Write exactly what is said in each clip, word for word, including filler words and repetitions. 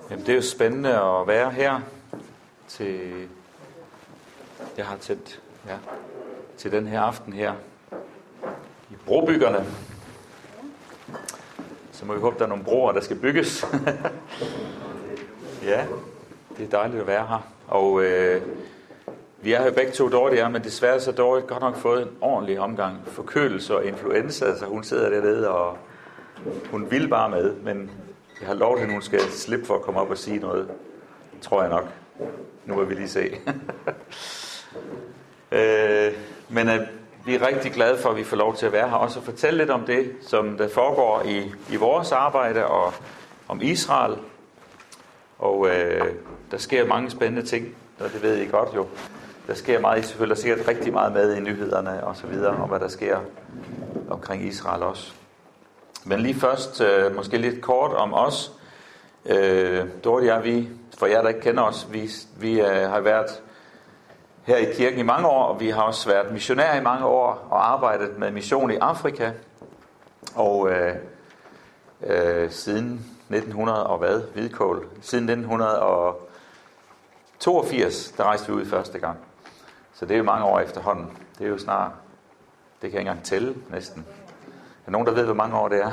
Jamen, det er jo spændende at være her til, jeg har tændt, ja, til den her aften her i Brobyggerne. Så må vi håbe, der er nogle broer, der skal bygges. Ja, det er dejligt at være her. Og øh, vi er her begge to dårlige, men desværre så dårligt godt nok fået en ordentlig omgang forkølelse og influenza, så hun sidder dernede, og hun vil bare med, men jeg har lovet hende, hun skal slippe for at komme op og sige noget, tror jeg nok. Nu må vi lige se. øh, men øh, vi er rigtig glade for, at vi får lov til at være her, også og fortælle lidt om det, som der foregår i, i vores arbejde, og om Israel. Og øh, der sker mange spændende ting, og det ved I godt jo. Der sker meget, selvfølgelig der sker rigtig meget med i nyhederne og så videre, om hvad der sker omkring Israel også. Men lige først, øh, måske lidt kort om os. Øh, Dorte og jeg, vi, for jer der ikke kender os, vi, vi øh, har været her i kirken i mange år, og vi har også været missionærer i mange år, og arbejdet med mission i Afrika. Og øh, øh, siden nitten hundrede og hvad? Hvidkål. Siden nitten toogfirs, der rejste vi ud første gang. Så det er jo mange år efterhånden. Det er jo snart, det kan jeg ikke engang tælle næsten. Er der nogen, der ved, hvor mange år det er?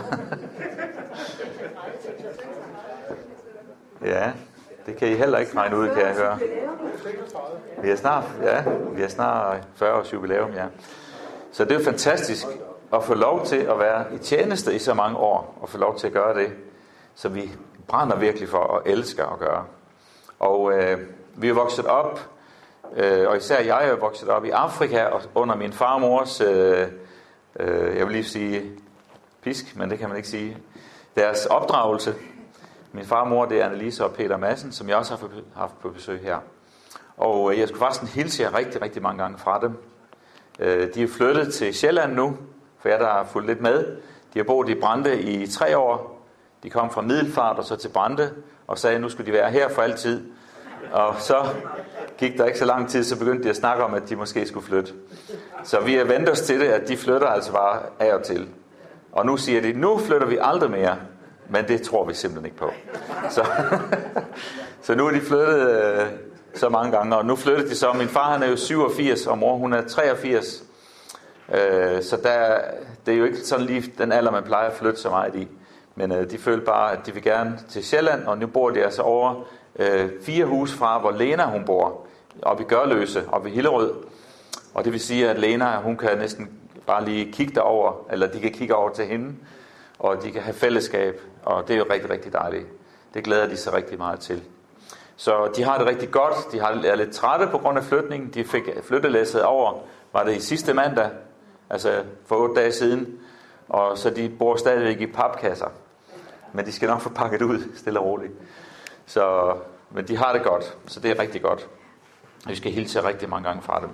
Ja, det kan I heller ikke regne ud, kan jeg høre. Vi er snart, ja, vi er snart fyrre års jubilæum, ja. Så det er jo fantastisk at få lov til at være i tjeneste i så mange år, og få lov til at gøre det, som vi brænder virkelig for og elsker at gøre. Og øh, vi er vokset op, øh, og især jeg er vokset op i Afrika, og under min farmors, øh, øh, jeg vil lige sige pisk, men det kan man ikke sige, deres opdragelse. Min farmor, det er Annelise og Peter Madsen, som jeg også har haft på besøg her. Og øh, jeg skulle faktisk hilse jer rigtig, rigtig mange gange fra dem. Øh, de er flyttet til Sjælland nu, for jeg der har fulgt lidt med. De har boet i Brande i tre år. De kom fra Middelfart og så til Brande, og sagde, at nu skulle de være her for altid. Og så gik der ikke så lang tid, så begyndte de at snakke om, at de måske skulle flytte. Så vi har ventet os til det, at de flytter altså bare af og til. Og nu siger de, nu flytter vi aldrig mere. Men det tror vi simpelthen ikke på. Så, så nu er de flyttet øh, så mange gange, og nu flyttede de så. Min far han er jo syvogfirs, og mor hun er treogfirs. Øh, så der, det er jo ikke sådan lige den alder, man plejer at flytte så meget i. Men øh, de følte bare, at de vil gerne til Sjælland, og nu bor de altså over øh, fire hus fra, hvor Lena hun bor, oppe i Gørløse, oppe i Hillerød. Og det vil sige, at Lena hun kan næsten bare lige kigge derover, eller de kan kigge over til hende, og de kan have fællesskab, og det er jo rigtig, rigtig dejligt. Det glæder de sig rigtig meget til. Så de har det rigtig godt. De er lidt trætte på grund af flytningen. De fik flyttelæsset over, var det i sidste mandag, altså for otte dage siden, og så de bor stadigvæk i papkasser. Men de skal nok få pakket ud, stille og roligt. Så, men de har det godt, så det er rigtig godt. Vi skal hilse rigtig mange gange fra dem.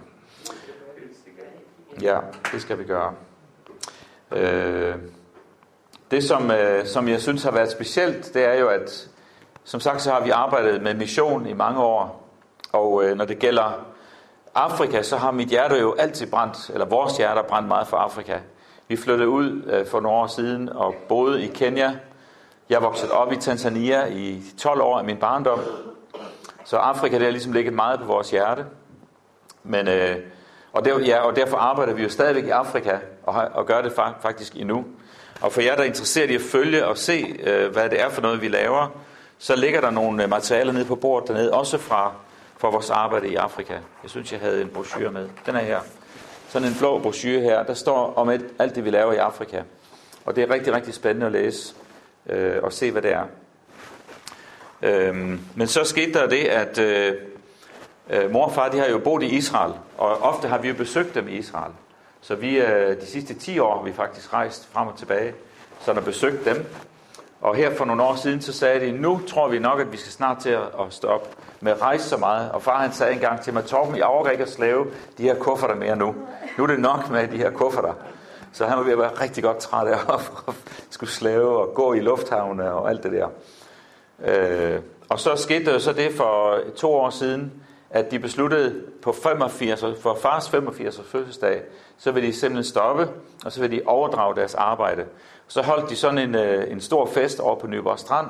Ja, det skal vi gøre. Øh, det, som, øh, som jeg synes har været specielt, det er jo, at som sagt, så har vi arbejdet med mission i mange år. Og øh, når det gælder Afrika, så har mit hjerte jo altid brændt, eller vores hjerte har brændt meget for Afrika. Vi flyttede ud øh, for nogle år siden og boede i Kenya. Jeg voksede op i Tanzania i tolv år af min barndom. Så Afrika, det har ligesom ligget meget på vores hjerte. Men, øh, og, der, ja, og derfor arbejder vi jo stadigvæk i Afrika, og, og gør det faktisk endnu. Og for jer, der er interesseret i at følge og se, øh, hvad det er for noget, vi laver, så ligger der nogle materialer nede på bordet dernede, også fra, fra vores arbejde i Afrika. Jeg synes, jeg havde en brochure med. Den er her. Sådan en blå brochure her. Der står om et, alt det, vi laver i Afrika. Og det er rigtig, rigtig spændende at læse øh, og se, hvad det er. Øhm, men så skete der det, at øh, øh, mor og far, de har jo boet i Israel. Og ofte har vi jo besøgt dem i Israel. Så vi øh, de sidste ti år har vi faktisk rejst frem og tilbage, så der besøgt dem. Og her for nogle år siden, så sagde de, nu tror vi nok, at vi skal snart til at stå op med at rejse så meget. Og far han sagde engang til mig, Torben, I overgår ikke at slæve de her kufferter mere nu. Nu er det nok med de her kufferter. Så han var ved at være rigtig godt træt af at skulle slæve og gå i lufthavne og alt det der. Øh, og så skete der jo så det for to år siden, at de besluttede på femogfirs, for fars femogfirs fødselsdag, så vil de simpelthen stoppe, og så vil de overdrage deres arbejde. Så holdt de sådan en, en stor fest over på Nyborg Strand,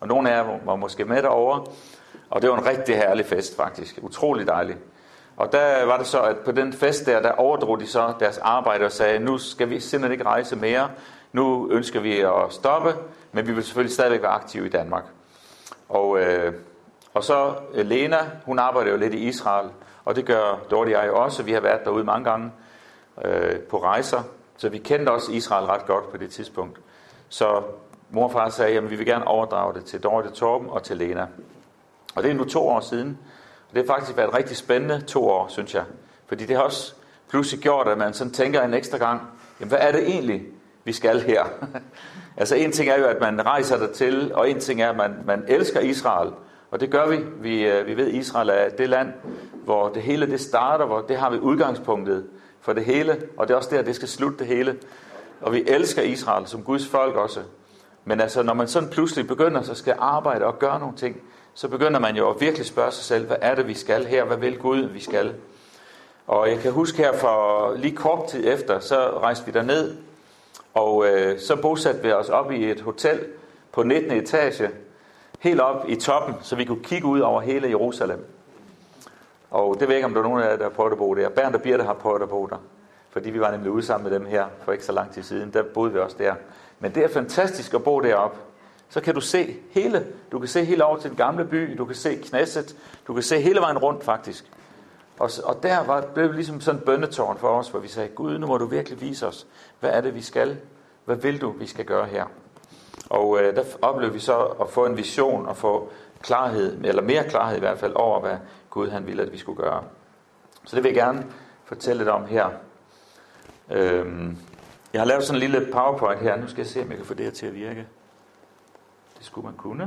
Og nogle af jer var måske med derovre, og det var en rigtig herlig fest faktisk. Utrolig dejlig. Og der var det så, at på den fest der, der overdrog de så deres arbejde og sagde, nu skal vi simpelthen ikke rejse mere. Nu ønsker vi at stoppe, men vi vil selvfølgelig stadigvæk være aktive i Danmark. Og, øh, og så Lena, hun arbejder jo lidt i Israel, og det gør Dorte og jeg også. Vi har været derude mange gange øh, på rejser, så vi kendte også Israel ret godt på det tidspunkt. Så mor og far sagde, at vi vil gerne overdrage det til Dorte, Torben og til Lena. Og det er nu to år siden. Og det har faktisk været rigtig spændende to år, synes jeg. Fordi det har også pludselig gjort, at man sådan tænker en ekstra gang, jamen hvad er det egentlig, vi skal her? Altså en ting er jo, at man rejser der til, og en ting er, at man, man elsker Israel. Og det gør vi. Vi, vi ved, at Israel er det land, hvor det hele det starter, hvor det har vi udgangspunktet for det hele. Og det er også der, det skal slutte det hele. Og vi elsker Israel som Guds folk også. Men altså, når man sådan pludselig begynder, så skal arbejde og gøre nogle ting, så begynder man jo at virkelig spørge sig selv, hvad er det, vi skal her? Hvad vil Gud, vi skal? Og jeg kan huske her for lige kort tid efter, så rejste vi derned, og øh, så bosatte vi os op i et hotel på nittende etage, helt op i toppen, så vi kunne kigge ud over hele Jerusalem. Og det ved jeg ikke, om der er nogen af jer, der har prøvet at bo der. Bernd og Birte har prøvet at bo der, fordi vi var nemlig ude sammen med dem her for ikke så lang tid siden. Der boede vi også der. Men det er fantastisk at bo deroppe. Så kan du se hele, du kan se helt over til den gamle by, du kan se Knesset, du kan se hele vejen rundt faktisk. Og, og der var, blev det ligesom sådan en bønnetårn for os, hvor vi sagde, Gud, nu må du virkelig vise os, hvad er det, vi skal? Hvad vil du, vi skal gøre her? Og øh, der oplevede vi så at få en vision og få klarhed, eller mere klarhed i hvert fald, over hvad Gud han ville, at vi skulle gøre. Så det vil jeg gerne fortælle lidt om her. Øhm, jeg har lavet sådan en lille PowerPoint her. Nu skal jeg se, om jeg kan få det her til at virke. Det skulle man kunne.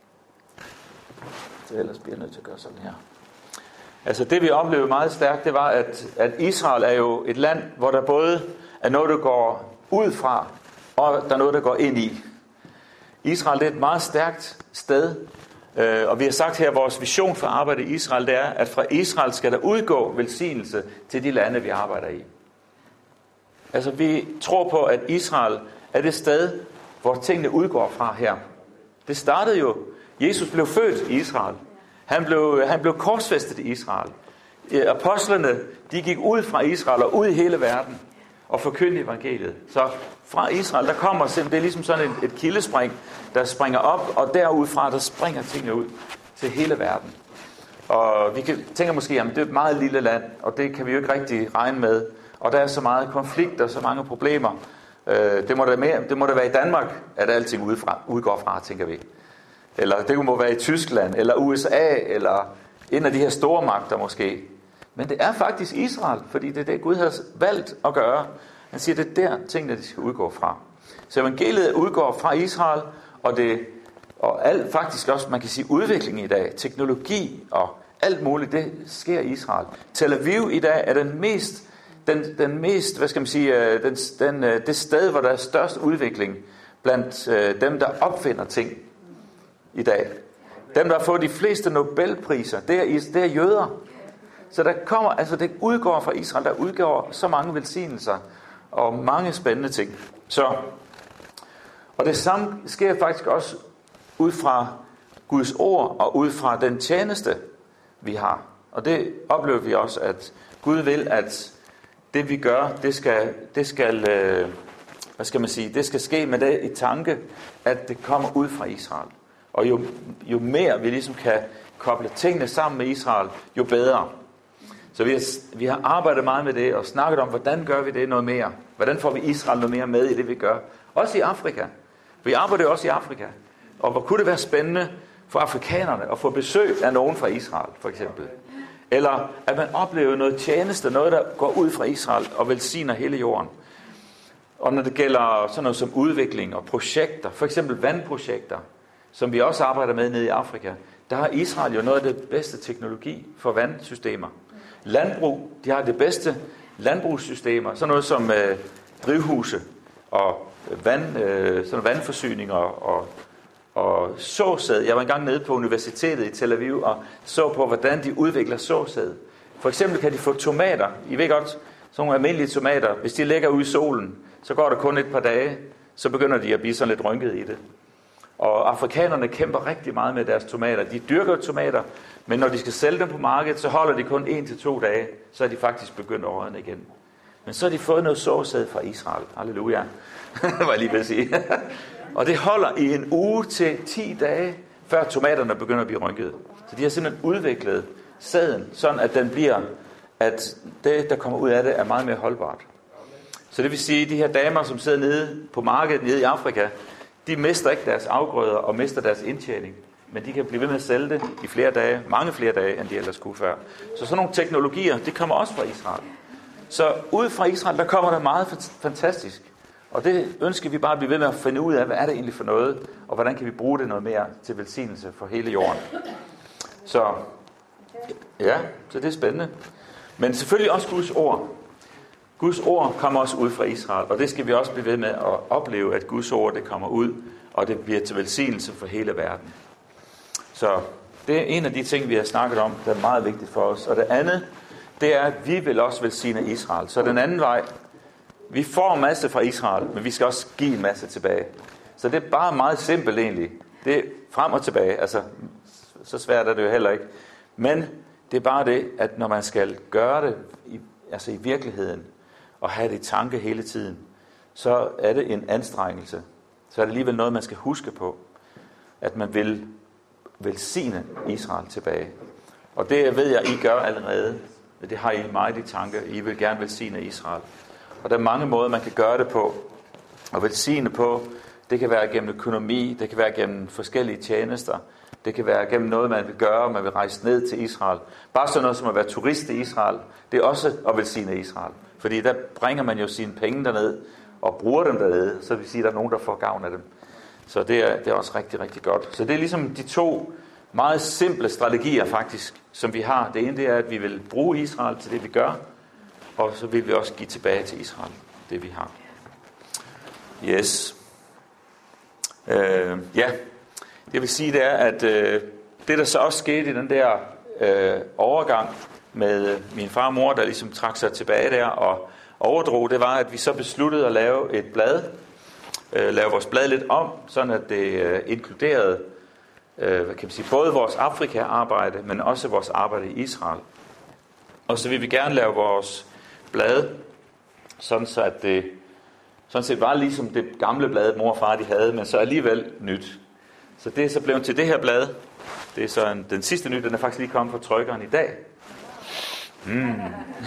Så ellers bliver jeg nødt til at gøre sådan her. Altså det vi oplevede meget stærkt, det var, at, at Israel er jo et land, hvor der både er noget, der går ud fra, og der er noget, der går ind i. Israel det er et meget stærkt sted, og vi har sagt her, at vores vision for arbejde i Israel, det er, at fra Israel skal der udgå velsignelse til de lande, vi arbejder i. Altså vi tror på, at Israel er det sted, hvor tingene udgår fra her. Det startede jo, Jesus blev født i Israel. Han blev, han blev korsfæstet i Israel. Apostlene, de gik ud fra Israel og ud i hele verden og forkyndte evangeliet. Så fra Israel, der kommer simpelthen, det er ligesom sådan et, et kildespring, der springer op, og derudfra, der springer tingene ud til hele verden. Og vi kan, tænker måske, at det er et meget lille land, og det kan vi jo ikke rigtig regne med. Og der er så meget konflikt og så mange problemer. Det må da mere, det må da være i Danmark, at alting udfra, udgår fra, tænker vi. Eller det må være i Tyskland, eller U S A, eller en af de her store magter måske. Men det er faktisk Israel, fordi det er det, Gud har valgt at gøre. Han siger, det er der tingene, de skal udgå fra. Så evangeliet udgår fra Israel, og det og alt, faktisk også, man kan sige, udvikling i dag, teknologi og alt muligt, det sker i Israel. Tel Aviv i dag er den mest, den, den mest, hvad skal man sige, den, den, det sted, hvor der er størst udvikling blandt dem, der opfinder ting i dag. Dem, der har fået de fleste Nobelpriser, det er, det er jøder. Så der kommer, altså det udgår fra Israel, der udgår så mange velsignelser og mange spændende ting. Så, og det samme sker faktisk også ud fra Guds ord og ud fra den tjeneste, vi har. Og det oplever vi også, at Gud vil, at det vi gør, det skal, det skal, øh, hvad skal man sige, det skal ske med det i tanke, at det kommer ud fra Israel. Og jo, jo mere vi ligesom kan koble tingene sammen med Israel, jo bedre. Så vi har, vi har arbejdet meget med det og snakket om, hvordan gør vi det noget mere? Hvordan får vi Israel noget mere med i det, vi gør? Også i Afrika. Vi arbejder også i Afrika. Og hvor kunne det være spændende for afrikanerne at få besøg af nogen fra Israel, for eksempel? Eller at man oplever noget tjeneste, noget der går ud fra Israel og velsigner hele jorden. Og når det gælder sådan noget som udvikling og projekter, for eksempel vandprojekter, som vi også arbejder med nede i Afrika, der har Israel jo noget af det bedste teknologi for vandsystemer. Landbrug, de har det bedste landbrugssystemer, sådan noget som øh, drivhuse og vand, øh, sådan vandforsyninger og, og såsæd. Jeg var engang nede på universitetet i Tel Aviv og så på, hvordan de udvikler såsæd. For eksempel kan de få tomater. I ved godt, sådan nogle almindelige tomater, hvis de ligger ude i solen, så går der kun et par dage, så begynder de at blive sådan lidt rynket i det. Og afrikanerne kæmper rigtig meget med deres tomater. De dyrker tomater, men når de skal sælge dem på markedet, så holder de kun en til to dage. Så er de faktisk begyndt at rådne igen. Men så har de fået noget såsæd fra Israel. Halleluja. Var jeg lige ved at sige. Og det holder i en uge til ti dage, før tomaterne begynder at blive rynket. Så de har simpelthen udviklet sæden, sådan at den bliver, at det, der kommer ud af det, er meget mere holdbart. Så det vil sige, at de her damer, som sidder nede på markedet nede i Afrika, de mister ikke deres afgrøder og mister deres indtjening. Men de kan blive ved med at sælge det i flere dage, mange flere dage, end de ellers kunne før. Så sådan nogle teknologier, det kommer også fra Israel. Så ud fra Israel, der kommer der meget fantastisk. Og det ønsker vi bare at blive ved med at finde ud af, hvad er det egentlig for noget, og hvordan kan vi bruge det noget mere til velsignelse for hele jorden. Så ja, så det er spændende. Men selvfølgelig også Guds ord. Guds ord kommer også ud fra Israel, og det skal vi også blive ved med at opleve, at Guds ord det kommer ud, og det bliver til velsignelse for hele verden. Så det er en af de ting, vi har snakket om, der er meget vigtigt for os. Og det andet, det er, at vi vil også velsigne Israel. Så den anden vej, vi får en masse fra Israel, men vi skal også give en masse tilbage. Så det er bare meget simpelt egentlig. Det er frem og tilbage, altså så svært er det jo heller ikke. Men det er bare det, at når man skal gøre det i, altså i virkeligheden, og have det i tanke hele tiden, så er det en anstrengelse. Så er det alligevel noget, man skal huske på, at man vil velsigne Israel tilbage. Og det ved jeg, I gør allerede. Det har I meget i tanke. I vil gerne velsigne Israel. Og der er mange måder, man kan gøre det på. Og velsigne på, det kan være gennem økonomi, det kan være gennem forskellige tjenester, det kan være gennem noget, man vil gøre, man vil rejse ned til Israel. Bare sådan noget som at være turist i Israel, det er også at velsigne Israel. Fordi der bringer man jo sine penge derned, og bruger dem dernede, så vil sige, at der er nogen, der får gavn af dem. Så det er, det er også rigtig, rigtig godt. Så det er ligesom de to meget simple strategier faktisk, som vi har. Det ene det er, at vi vil bruge Israel til det, vi gør, og så vil vi også give tilbage til Israel, det vi har. Yes. Øh, ja, det vil sige, det er, at øh, det, der så også skete i den der øh, overgang med min far og mor, der ligesom trak sig tilbage der og overdrog, det var, at vi så besluttede at lave et blad, øh, lave vores blad lidt om, sådan at det øh, inkluderede øh, hvad kan man sige, både vores Afrika-arbejde, men også vores arbejde i Israel. Og så vil vi gerne lave vores blad, sådan så at det sådan set var ligesom det gamle blad, mor og far de havde, men så alligevel nyt. Så det er så blevet til det her blad. Det er så en, den sidste nyt, den er faktisk lige kommet fra trykkeren i dag. Mm.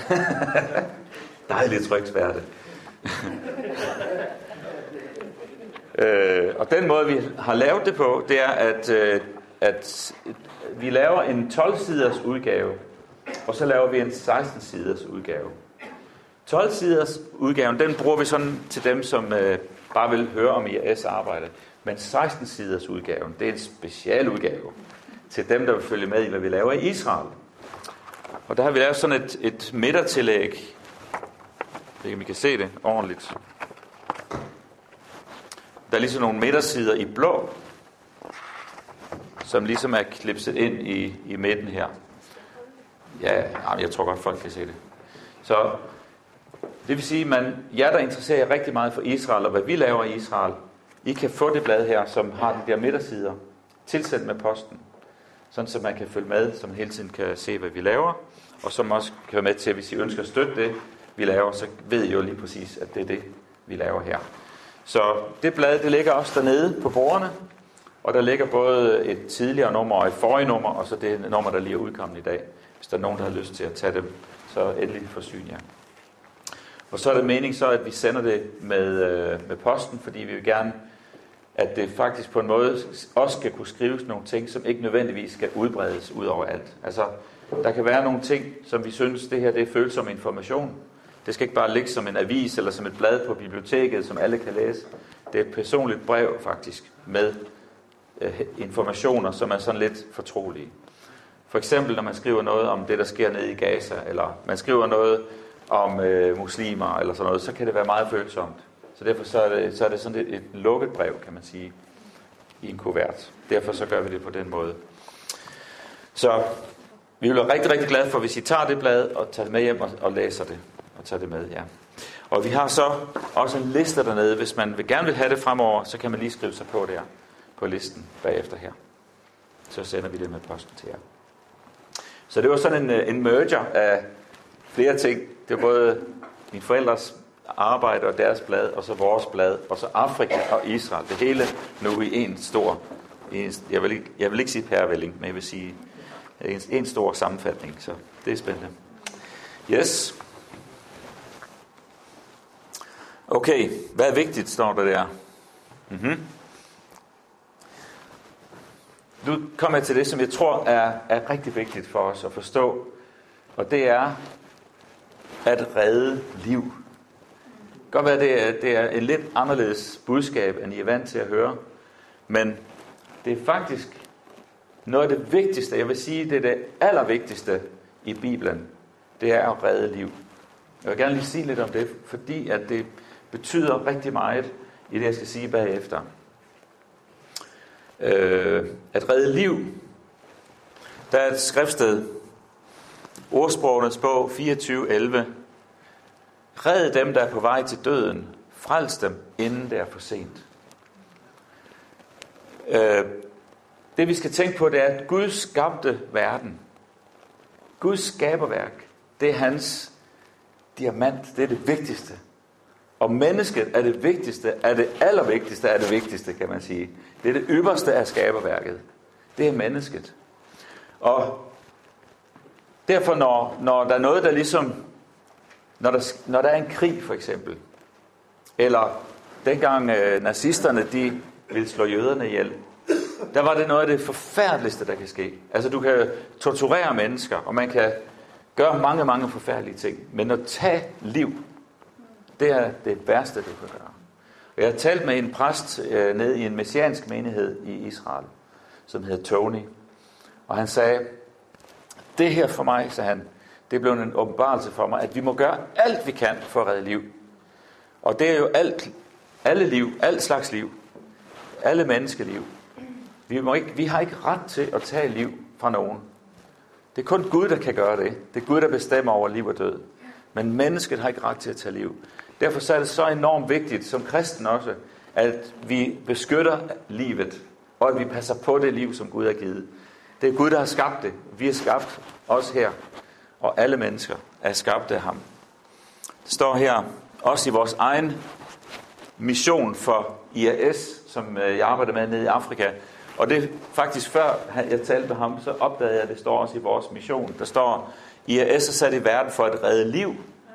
Dejligt tryksværte. øh, og den måde, vi har lavet det på, det er, at, øh, at vi laver en tolv-siders udgave, og så laver vi en seksten-siders udgave. tolv-siders udgaven, den bruger vi sådan til dem, som øh, bare vil høre om I A S arbejde. Men seksten-siders udgaven, det er en special udgave til dem, der vil følge med i, hvad vi laver i Israel. Og der har vi lavet sådan et, et midtertillæg. Det kan vi kan se det ordentligt. Der er ligesom nogle midtersider i blå, som ligesom er klipset ind i, i midten her. Ja, jeg tror godt, folk kan se det. Så det vil sige, at man, jer, der interesserer jer rigtig meget for Israel, og hvad vi laver i Israel, I kan få det blad her, som har de der midtersider, tilsendt med posten. Sådan, så man kan følge med, så man hele tiden kan se, hvad vi laver, og som også kan være med til, hvis I ønsker at støtte det, vi laver, så ved I jo lige præcis, at det er det, vi laver her. Så det blad, det ligger også dernede på bordene, og der ligger både et tidligere nummer og et forrige nummer, og så det nummer, der lige er udkommet i dag. Hvis der er nogen, der har lyst til at tage dem, så endelig forsyn jer. Og så er det meningen så, at vi sender det med, øh, med posten, fordi vi vil gerne, at det faktisk på en måde også skal kunne skrives nogle ting, som ikke nødvendigvis skal udbredes ud over alt. Altså, der kan være nogle ting, som vi synes, det her det er følsom information. Det skal ikke bare ligge som en avis eller som et blad på biblioteket, som alle kan læse. Det er et personligt brev faktisk med øh, informationer, som er sådan lidt fortrolige. For eksempel, når man skriver noget om det, der sker nede i Gaza, eller man skriver noget om øh, muslimer eller sådan noget, så kan det være meget følsomt. Så derfor så er det, så er det sådan et, et lukket brev, kan man sige, i en kuvert. Derfor så gør vi det på den måde. Så vi vil være rigtig, rigtig glade for, hvis I tager det blad og tager det med hjem og, og læser det. Og tager det med, ja. Og vi har så også en liste dernede. Hvis man vil gerne vil have det fremover, så kan man lige skrive sig på der. på listen bagefter her. Så sender vi det med posten til jer. Så det var sådan en, en merger af flere ting. Det var både mine forældres arbejde og deres blad, og så vores blad, og så Afrika og Israel. Det hele nu i en stor, en, jeg, vil ikke, jeg vil ikke sige pærevælling, men jeg vil sige en, en stor sammenfatning. Så det er spændende. Yes. Okay, hvad er vigtigt, står der der? Mm-hmm. Nu kommer jeg til det, som jeg tror er, er rigtig vigtigt for os at forstå. Og det er at redde liv. Det kan godt være, det er, det er et lidt anderledes budskab, end I er vant til at høre. Men det er faktisk noget af det vigtigste, jeg vil sige, det er det allervigtigste i Bibelen. Det er at redde liv. Jeg vil gerne lige sige lidt om det, fordi at det betyder rigtig meget i det, jeg skal sige bagefter. Øh, at redde liv. Der er et skriftsted, Ordsprogenes bog fireogtyve elleve. Red dem, der er på vej til døden. Frels dem, inden det er for sent. Øh, det vi skal tænke på, det er, at Gud skabte verden. Guds skaberværk, det er hans diamant. Det er det vigtigste. Og mennesket er det vigtigste, er det allervigtigste, er det vigtigste, kan man sige. Det er det ypperste af skaberværket. Det er mennesket. Og derfor, når, når der er noget, der ligesom, når der, når der er en krig for eksempel, eller dengang øh, nazisterne, de ville slå jøderne ihjel, der var det noget af det forfærdeligste, der kan ske. Altså du kan torturere mennesker, og man kan gøre mange, mange forfærdelige ting. Men at tage liv, det er det værste, du kan gøre. Og jeg har talt med en præst øh, nede i en messiansk menighed i Israel, som hedder Tony. Og han sagde, det her for mig, sagde han, det blev en åbenbarelse for mig, at vi må gøre alt, vi kan for at redde liv. Og det er jo alt, alle liv, alt slags liv, alle menneskeliv. Vi, må ikke, vi har ikke ret til at tage liv fra nogen. Det er kun Gud, der kan gøre det. Det er Gud, der bestemmer over liv og død. Men mennesket har ikke ret til at tage liv. Derfor så er det så enormt vigtigt, som kristen også, at vi beskytter livet, og at vi passer på det liv, som Gud har givet. Det er Gud, der har skabt det. Vi har skabt os her, og alle mennesker er skabt af ham. Det står her, også i vores egen mission for I A S, som jeg arbejder med nede i Afrika. Og det faktisk før jeg talte med ham, så opdagede jeg, at det står også i vores mission. Der står, I A S er sat i verden for at redde liv,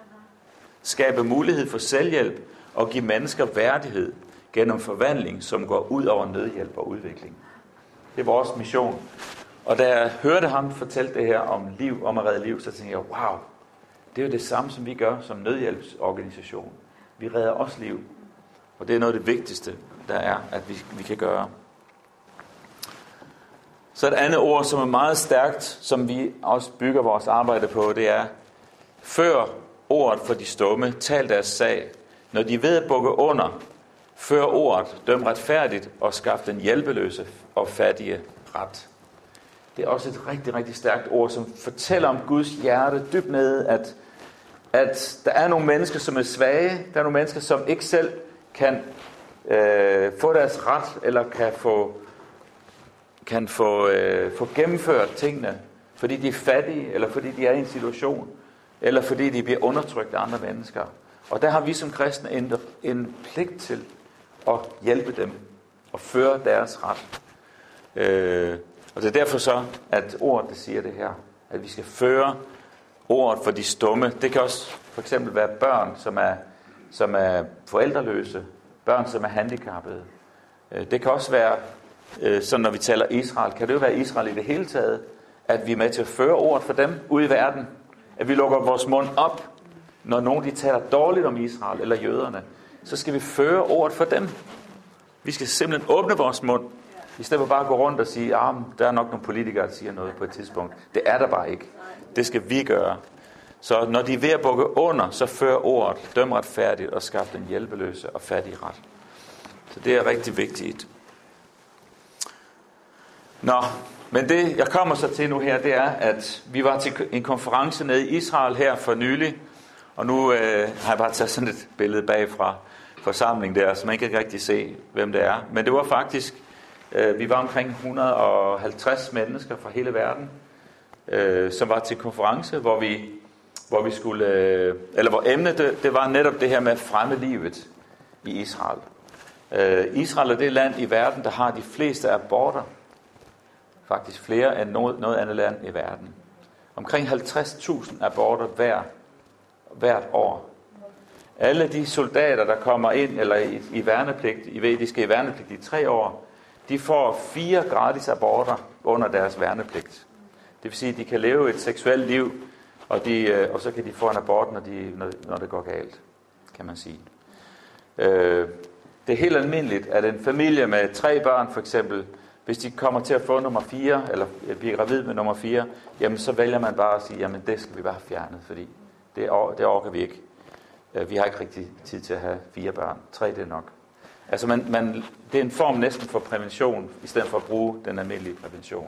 skabe mulighed for selvhjælp og give mennesker værdighed gennem forvandling, som går ud over nødhjælp og udvikling. Det er vores mission. Og da jeg hørte ham fortælle det her om liv, om at redde liv, så tænkte jeg, wow, det er jo det samme, som vi gør som nødhjælpsorganisation. Vi redder også liv. Og det er noget af det vigtigste, der er, at vi, vi kan gøre. Så et andet ord, som er meget stærkt, som vi også bygger vores arbejde på, det er, før ordet for de stumme, tal deres sag. Når de ved at bukke under, før ordet, døm retfærdigt og skaf den hjælpeløse og fattige ret. Det er også et rigtig, rigtig stærkt ord, som fortæller om Guds hjerte dybt nede, at, at der er nogle mennesker, som er svage. Der er nogle mennesker, som ikke selv kan øh, få deres ret, eller kan få, kan få, øh, få gennemført tingene, fordi de er fattige, eller fordi de er i en situation, eller fordi de bliver undertrykt af andre mennesker. Og der har vi som kristne en, en pligt til at hjælpe dem og føre deres ret. Øh, og det er derfor så, at ordet det siger det her, at vi skal føre ordet for de stumme. Det kan også for eksempel være børn, som er, som er forældreløse, børn, som er handicappede. Øh, det kan også være, øh, så når vi taler Israel, kan det jo være Israel i det hele taget, at vi er med til at føre ordet for dem ude i verden. At vi lukker vores mund op, når nogen de taler dårligt om Israel eller jøderne, så skal vi føre ordet for dem. Vi skal simpelthen åbne vores mund, i stedet for bare at gå rundt og sige, at ah, der er nok nogle politikere, der siger noget på et tidspunkt. Det er der bare ikke. Det skal vi gøre. Så når de er ved at bukke under, så fører ordet, døm retfærdigt og skaf den hjælpeløse og fattige ret. Så det er rigtig vigtigt. Nå, men det jeg kommer så til nu her, det er, at vi var til en konference nede i Israel her for nylig, og nu øh, har jeg bare taget sådan et billede bagfra forsamling der, så man ikke kan rigtig se, hvem det er. Men det var faktisk Øh, vi var omkring et hundrede og halvtreds mennesker fra hele verden, øh, som var til konference, hvor vi, hvor vi skulle, øh, eller hvor emnet det, det var netop det her med at fremme livet i Israel. Øh, Israel er det land i verden, der har de fleste aborter. Faktisk flere end noget, noget andet land i verden. Omkring halvtreds tusind aborter hver, hvert år. Alle de soldater, der kommer ind eller i, i værnepligt, I ved, de skal i værnepligt i tre år, de får fire gratis aborter under deres værnepligt. Det vil sige, at de kan leve et seksuelt liv, og, de, og så kan de få en abort, når, de, når, når det går galt, kan man sige. Øh, det er helt almindeligt, at en familie med tre børn for eksempel, hvis de kommer til at få nummer fire, eller bliver gravid med nummer fire, jamen så vælger man bare at sige, jamen det skal vi bare have fjernet, fordi det, det orker vi ikke. Vi har ikke rigtig tid til at have fire børn. Tre, det er nok. Altså man, man, det er en form næsten for prævention, i stedet for at bruge den almindelige prævention.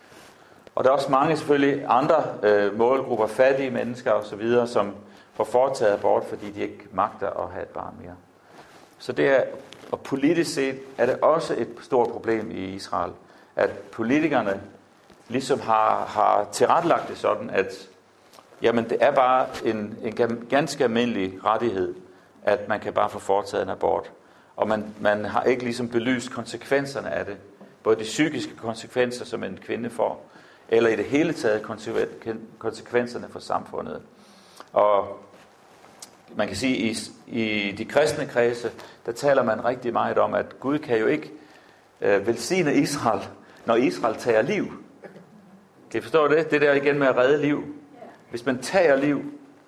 Og der er også mange selvfølgelig andre øh, målgrupper, fattige mennesker osv., som får foretaget abort, fordi de ikke magter at have et barn mere. Så det er, og politisk set er det også et stort problem i Israel, at politikerne ligesom har, har tilrettelagt det sådan, at jamen det er bare en, en ganske almindelig rettighed, at man kan bare få foretaget en abort. Og man, man har ikke ligesom belyst konsekvenserne af det. Både de psykiske konsekvenser, som en kvinde får, eller i det hele taget konsekvenserne for samfundet. Og man kan sige, i, i de kristne kredse, der taler man rigtig meget om, at Gud kan jo ikke øh, velsigne Israel, når Israel tager liv. Kan I forstå det? Det der igen med at redde liv. Hvis man tager liv,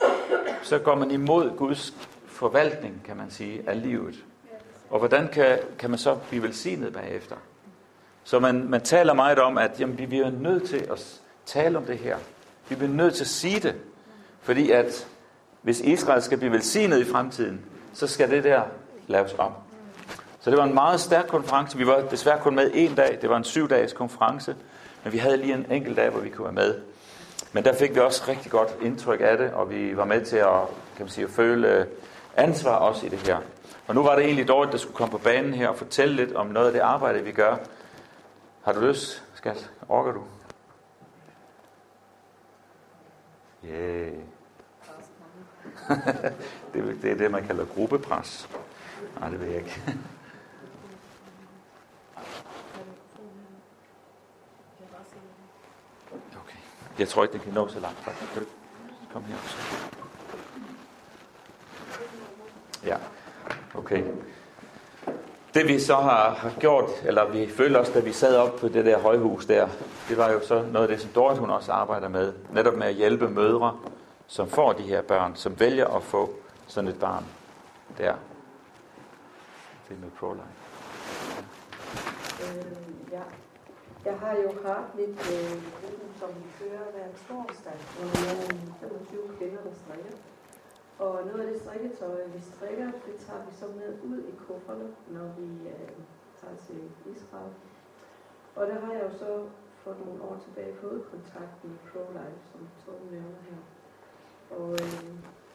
så går man imod Guds forvaltning, kan man sige, af livet. Og hvordan kan, kan man så blive velsignet bagefter? Så man, man taler meget om, at jamen, vi bliver nødt til at tale om det her. Vi bliver nødt til at sige det. Fordi at hvis Israel skal blive velsignet i fremtiden, så skal det der laves om. Så det var en meget stærk konference. Vi var desværre kun med en dag. Det var en syv dages konference. Men vi havde lige en enkelt dag, hvor vi kunne være med. Men der fik vi også rigtig godt indtryk af det, og vi var med til at, kan man sige, at føle ansvar også i det her. Og nu var det egentlig Dorrit, der skulle komme på banen her og fortælle lidt om noget af det arbejde, vi gør. Har du lyst, skat? Orker du? Yeah. det, det er det, man kalder gruppepres. Nej, det ved jeg ikke. Okay. Jeg tror ikke, den kan nå så langt. Kan du komme her også? Ja, okay. Det vi så har, har gjort, eller vi følte os, da vi sad op på det der højhus der, det var jo så noget af det, som Dorrit hun også arbejder med. Netop med at hjælpe mødre, som får de her børn, som vælger at få sådan et barn der. Det er med ProLife. Øh, ja. Jeg har jo haft lidt øh, gruppen, som vi kører hver torsdag, hvor vi er femogtyve kvinder, der strikker. Og noget af det strikketøj, vi strikker, det tager vi så med ud i kufferne, når vi øh, tager til Israel. Og der har jeg jo så for nogle år tilbage fået kontakt med ProLife, som Torben nævner her. Og øh,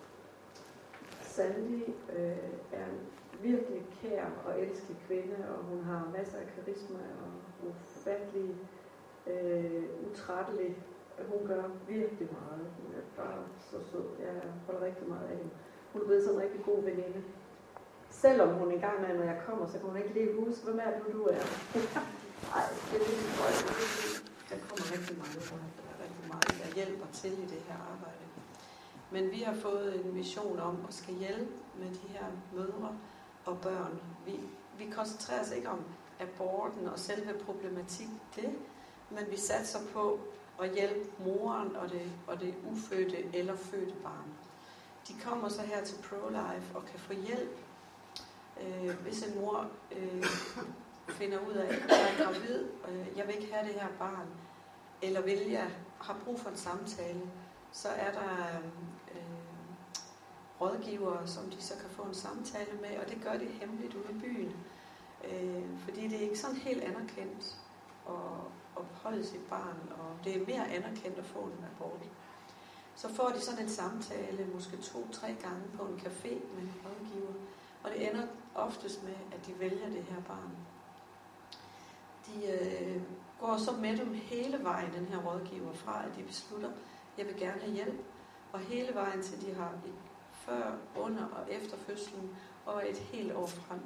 Sandy øh, er en virkelig kær og elskelig kvinde, og hun har masser af karisma og ufattelig øh, utrættelig. Hun gør virkelig meget. Hun er bare så sød. Jeg holder rigtig meget af hende. Hun er blevet sådan en rigtig god veninde. Selvom hun engang, når jeg kommer, så kan hun ikke lige huske, hvem er du, du er. Nej, det er lidt godt. Der kommer rigtig meget fra hende. Der er rigtig meget, der hjælper til i det her arbejde. Men vi har fået en mission om at skal hjælpe med de her mødre og børn. Vi, vi koncentrerer os ikke om aborten og selve problematikken det, men vi satser på at hjælpe moren og det, og det ufødte eller fødte barn. De kommer så her til ProLife og kan få hjælp, øh, hvis en mor øh, finder ud af, at jeg er gravid, øh, jeg vil ikke have det her barn, eller vil jeg har brug for en samtale, så er der øh, rådgivere, som de så kan få en samtale med, og det gør de hemmeligt ude i byen. Øh, fordi det er ikke sådan helt anerkendt at, at holde sit barn, og det er mere anerkendt at få en abort. Så får de sådan en samtale, måske to-tre gange på en café med en rådgiver, og det ender oftest med, at de vælger det her barn. de øh, går så med dem hele vejen, den her rådgiver, fra at de beslutter, jeg vil gerne have hjælp, og hele vejen til de har et før, under og efter fødslen, og et helt år frem.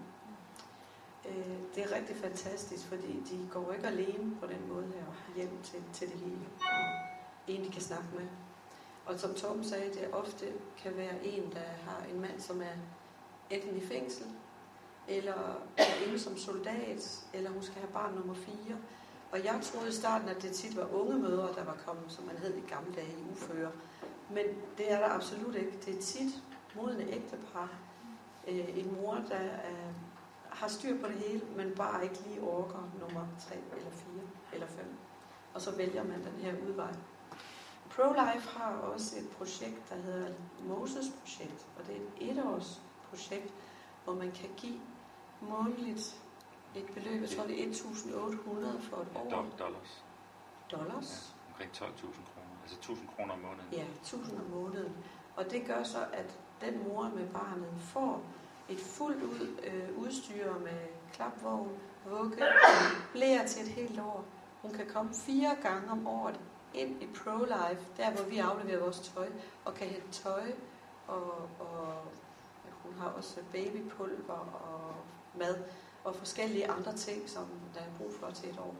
Øh, det er rigtig fantastisk, fordi de går ikke alene på den måde her, og har hjælp til, til det hele, og en de kan snakke med. Og som Torben sagde, det ofte kan være en, der har en mand, som er enten i fængsel, eller er inde som soldat, eller hun skal have barn nummer fire. Og jeg troede i starten, at det tit var unge mødre, der var kommet, som man hed i gamle dage i uføre. Men det er der absolut ikke. Det er tit modne ægtepar. Øh, en mor, der er, har styr på det hele, men bare ikke lige orker nummer tre eller fire eller fem. Og så vælger man den her udvej. ProLife har også et projekt, der hedder Moses-projekt, og det er et etårs projekt, hvor man kan give månedligt et beløb, jeg tror det er et tusind otte hundrede for et år. Dollars. Dollars? Ja, omkring tolv tusind kroner, altså tusind kroner om måneden. Ja, tusind om måneden. Og det gør så, at den mor med barnet får et fuldt ud øh, udstyr med klapvogn, vugge, blære til et helt år. Hun kan komme fire gange om året ind i ProLife, der hvor vi afleverer vores tøj, og kan hente tøj, og, og hun har også babypulver og mad, og forskellige andre ting, som der er brug for til et år.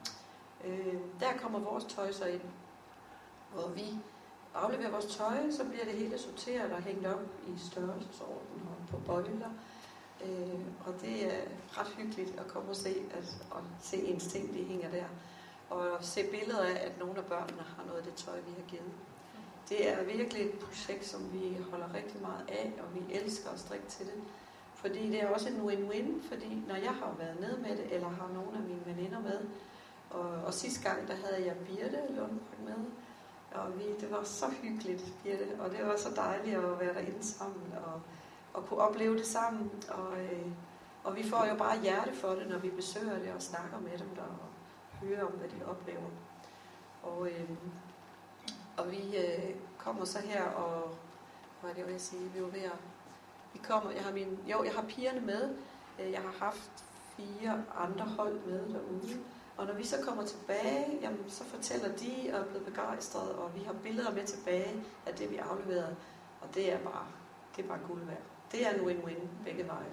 Øh, der kommer vores tøj så ind, hvor vi afleverer vores tøj, så bliver det hele sorteret og hængt op i størrelsesorden og på bøjler. Øh, og det er ret hyggeligt at komme og se, at, at se ens ting, de hænger der. Og se billeder af, at nogle af børnene har noget af det tøj, vi har givet. Det er virkelig et projekt, som vi holder rigtig meget af, og vi elsker at strikke til det. Fordi det er også en win-win, fordi når jeg har været nede med det, eller har nogle af mine veninder med, og, og sidste gang, der havde jeg Birte Lundbak med, og vi, det var så hyggeligt, Birte, og det var så dejligt at være derinde sammen, og, og kunne opleve det sammen, og, øh, og vi får jo bare hjerte for det, når vi besøger det, og snakker med dem der, og hører om, hvad de oplever. Og, øh, og vi øh, kommer så her, og hvad er det, jeg sige, vi er ved at Vi kommer, jeg har min, jo, jeg har pigerne med. Jeg har haft fire andre hold med derude. Og når vi så kommer tilbage, jamen, så fortæller de, og er blevet begejstrede, og vi har billeder med tilbage af det, vi afleverede. Og det er bare, det er bare guld værd. Det er en win-win begge veje.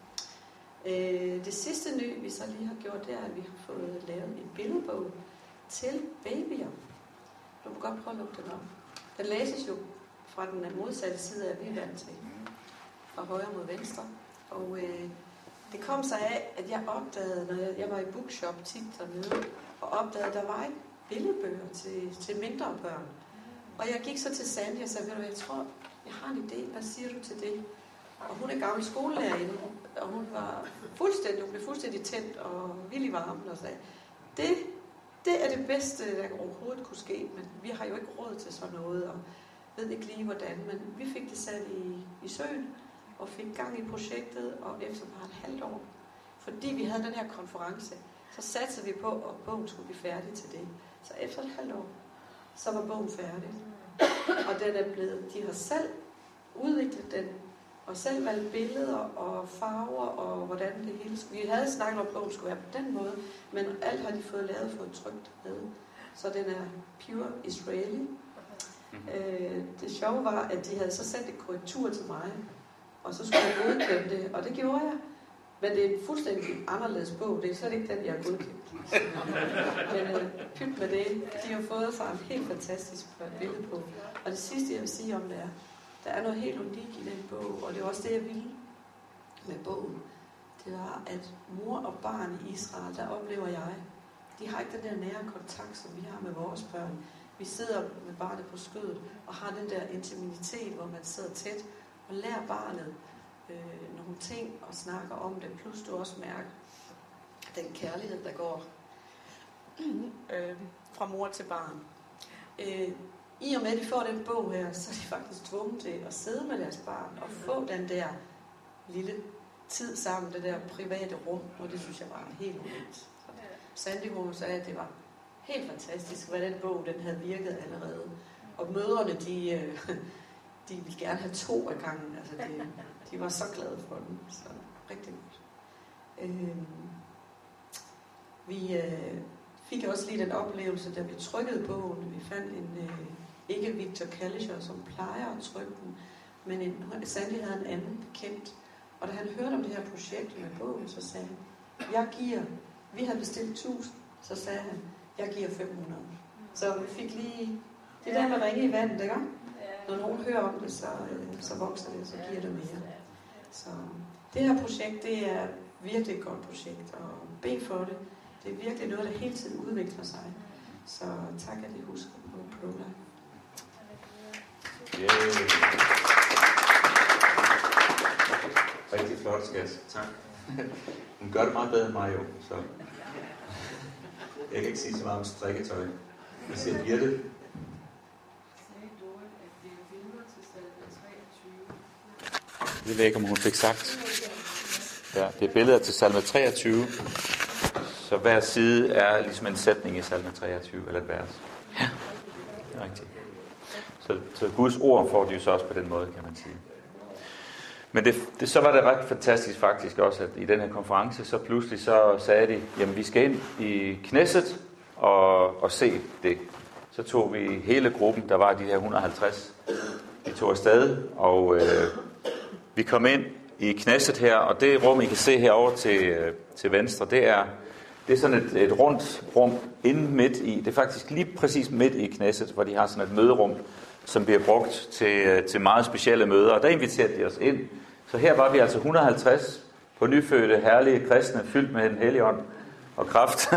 Øh, det sidste nye, vi så lige har gjort, det er, at vi har fået lavet en billedbog til babyer. Du må godt prøve at lukke den op. Den læses jo fra den modsatte side af, vi er vant til. Fra højre mod venstre. Og øh, det kom så af, at jeg opdagede, når jeg, jeg var i bookshop tit dernede, og opdagede, at der var ikke billedbøger til, til mindre børn. Og jeg gik så til Sandy og sagde, ved du, jeg tror, jeg har en idé, hvad siger du til det? Og hun er gammel skolelærerinde, og hun var fuldstændig, hun blev fuldstændig tændt og vild i varmen og sagde, det, det er det bedste, der overhovedet kunne ske, men vi har jo ikke råd til sådan noget, og ved ikke lige hvordan, men vi fik det sat i, i søen, og fik gang i projektet, og efter bare et halvt år, fordi vi havde den her konference, så satte vi på, at bogen skulle blive færdig til det. Så efter et halvt år, så var bogen færdig. Og den er blevet, de har selv udviklet den, og selv valgt billeder og farver, og hvordan det hele skulle. Vi havde snakket om, at bogen skulle være på den måde, men alt har de fået lavet for et trykt med. Så den er pure Israeli. Øh, det sjove var, at de havde så sendt et korrektur til mig, og så skulle jeg godkende det, og det gjorde jeg. Men det er en fuldstændig anderledes bog, det er slet ikke den, jeg har godkendt. Men øh, pyt med det, de har fået sig en helt fantastisk billede på. Og det sidste, jeg vil sige om det er, der er noget helt unikt i den bog, og det var også det, jeg ville med bogen. Det var, at mor og barn i Israel, der oplever jeg, de har ikke den der nære kontakt, som vi har med vores børn. Vi sidder med barnet på skødet og har den der intimitet, hvor man sidder tæt og lærer barnet øh, nogle ting og snakker om det. Plus du også mærker den kærlighed, der går øh, fra mor til barn. Øh, I og med, at de får den bog her, så er de faktisk tvunget til at sidde med deres barn og få den der lille tid sammen, det der private rum, og det synes jeg var helt unikt. Sandy hun sagde, at det var helt fantastisk, hvad den bog den havde virket allerede. Og mødrene, de, øh, de ville gerne have to af gangen. Altså, de, de var så glade for den. Så rigtig godt. Øh, Vi øh, fik også lige den oplevelse, da vi trykkede bogen. Vi fandt en, øh, ikke Victor Kalischer, som plejer at trykke den, men en, Sandy havde en anden bekendt. Og da han hørte om det her projekt med bogen, så sagde han, jeg giver, vi havde bestilt tusind, så sagde han, jeg giver fem hundrede. Så vi fik lige, det der med ringe i vandet, ikke? Når nogen hører om det, så, så vokser det, så giver det mere. Så det her projekt, det er virkelig et godt projekt, og bed for det. Det er virkelig noget, der hele tiden udvikler sig. Så tak, at I husker på ProLife. Yeah. Rigtig flot, skat. Tak. Hun gør det meget bedre end mig jo, så jeg kan ikke sige så meget om strikketøj. Jeg siger Birte. Jeg ved ikke, om hun fik sagt. Ja, det er billeder til salme treogtyve. Så hver side er ligesom en sætning i salme treogtyve, eller et vers. Ja, det er rigtigt. Så, så Guds ord får de jo så også på den måde, kan man sige. Men det, det, så var det ret fantastisk faktisk også, at i den her konference, så pludselig så sagde de, jamen vi skal ind i Knesset og, og se det. Så tog vi hele gruppen, der var de her et hundrede og halvtreds, vi tog afsted, og øh, vi kom ind i Knesset her, og det rum, I kan se herovre til, øh, til venstre, det er, det er sådan et, et rundt rum inde midt i, det er faktisk lige præcis midt i Knesset, hvor de har sådan et møderum, som bliver brugt til, til meget specielle møder, og der inviterede de os ind. Så her var vi altså et hundrede og halvtreds på nyfødte, herlige kristne, fyldt med den hellige ånd og kraft.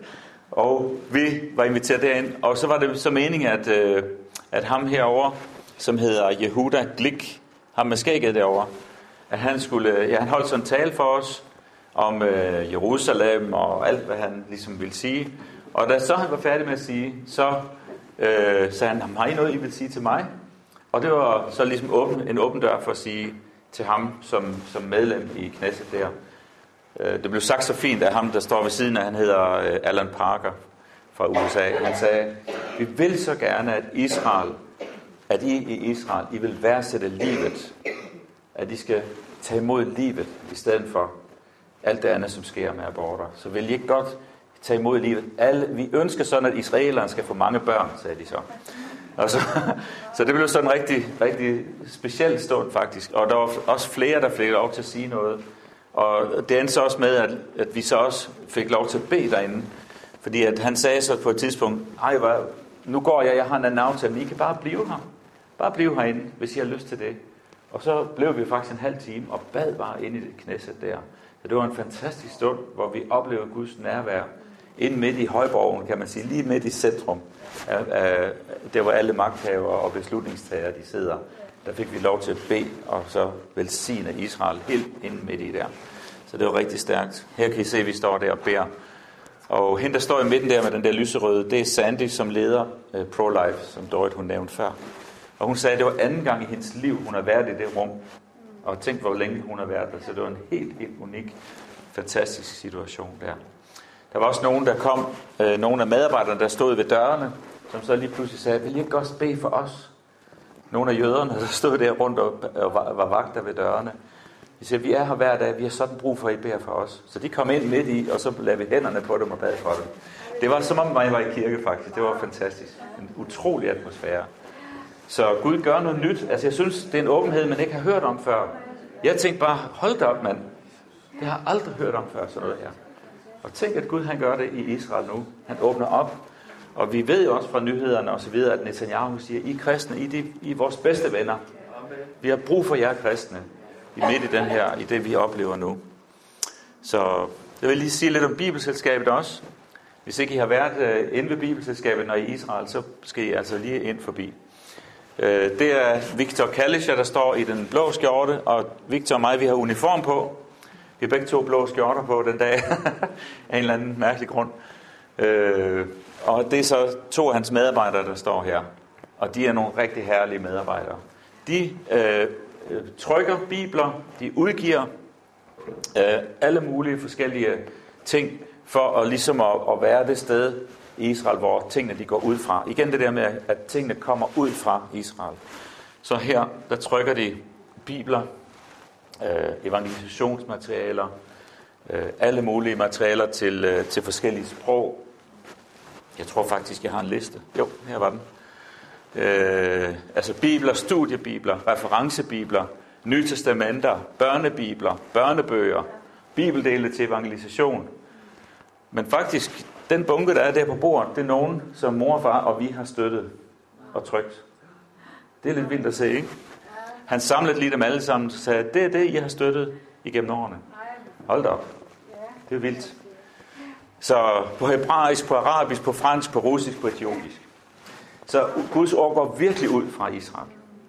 Og vi var inviteret derind, og så var det så meningen, at, at ham herover, som hedder Yehuda Glick, ham med skægget derovre, at han skulle, ja, han holdt sådan en tale for os om øh, Jerusalem og alt, hvad han ligesom ville sige. Og da så han var færdig med at sige, så øh, sagde han, har I noget, I vil sige til mig? Og det var så ligesom åben, en åben dør for at sige til ham som, som medlem i Knesset der. Øh, det blev sagt så fint af ham, der står ved siden af, han hedder øh, Alan Parker fra U S A. Han sagde, vi vil så gerne, at Israel, at I i Israel, I vil værdsætte livet. At I skal tage imod livet, i stedet for alt det andet, som sker med aborter. Så vil I ikke godt tage imod livet? Alle, vi ønsker sådan, at israelerne skal få mange børn, sagde de så. Og så, så det blev sådan en rigtig, rigtig speciel stund faktisk. Og der var også flere, der fik lov til at sige noget. Og det endte så også med, at, at vi så også fik lov til at bede derinde. Fordi at han sagde så på et tidspunkt, ej, hvad, nu går jeg, jeg har en anden aftale, men I kan bare blive her. Bare blive herinde, hvis I har lyst til det. Og så blev vi faktisk en halv time og bad bare inde i det Knesset der. Så det var en fantastisk stund, hvor vi oplevede Guds nærvær. Inde midt i højborgen, kan man sige, lige midt i centrum. Der var alle magthavere og beslutningstagere, de sidder. Der fik vi lov til at bede og så velsigne Israel helt inde midt i der. Så det var rigtig stærkt. Her kan I se, at vi står der og beder. Og hende, der står i midten der med den der lyserøde, det er Sandy, som leder uh, ProLife, som Dorit hun nævnte før. Og hun sagde, at det var anden gang i hendes liv, hun har været i det rum. Og tænk, hvor længe hun har været der. Så det var en helt, helt unik, fantastisk situation der. Der var også nogen, der kom, øh, nogle af medarbejderne, der stod ved dørene, som så lige pludselig sagde, vil I ikke også bede for os? Nogle af jøderne, der stod der rundt og, og var, var vagter ved dørene. De siger, vi er her hver dag, vi har sådan brug for, at I beder for os. Så de kom ind midt i, og så lavede vi hænderne på dem og bad for dem. Det var som om, jeg var i kirke faktisk. Det var fantastisk. En utrolig atmosfære. Så Gud gør noget nyt. Altså jeg synes, det er en åbenhed, man ikke har hørt om før. Jeg tænkte bare, hold da op, mand. Det har jeg aldrig hørt om før, sådan noget her. Og tænk, at Gud han gør det i Israel nu. Han åbner op. Og vi ved jo også fra nyhederne og så videre, at Netanyahu siger, I kristne, I, de, I er vores bedste venner. Vi har brug for jer kristne. I midt i den her, i det vi oplever nu. Så jeg vil lige sige lidt om Bibelselskabet også. Hvis ikke I har været inde ved Bibelselskabet, når I er i Israel, så skal I altså lige ind forbi. Det er Victor Kalischer, der står i den blå skjorte, og Victor og mig, vi har uniform på. Vi har begge to blå skjorter på den dag, af en eller anden mærkelig grund. Og det er så to af hans medarbejdere, der står her. Og de er nogle rigtig herlige medarbejdere. De øh, trykker bibler, de udgiver øh, alle mulige forskellige ting, for at, ligesom at, at være det sted i Israel, hvor tingene de går ud fra. Igen det der med, at tingene kommer ud fra Israel. Så her, der trykker de bibler, øh, evangelisationsmaterialer, øh, alle mulige materialer til, øh, til forskellige sprog. Jeg tror faktisk, jeg har en liste. Jo, her var den. Øh, altså bibler, studiebibler, referencebibler, Nye Testamenter, børnebibler, børnebøger, bibeldele til evangelisation. Men faktisk, den bunke, der er der på bordet, det er nogen, som mor og far og vi har støttet og trykt. Det er lidt vildt at se, ikke? Han samlede lige dem alle sammen og sagde, det er det, I har støttet igennem årene. Hold da op. Det er vildt. Så på hebraisk, på arabisk, på fransk, på russisk, på etiopisk. Så Guds ord går virkelig ud fra Israel.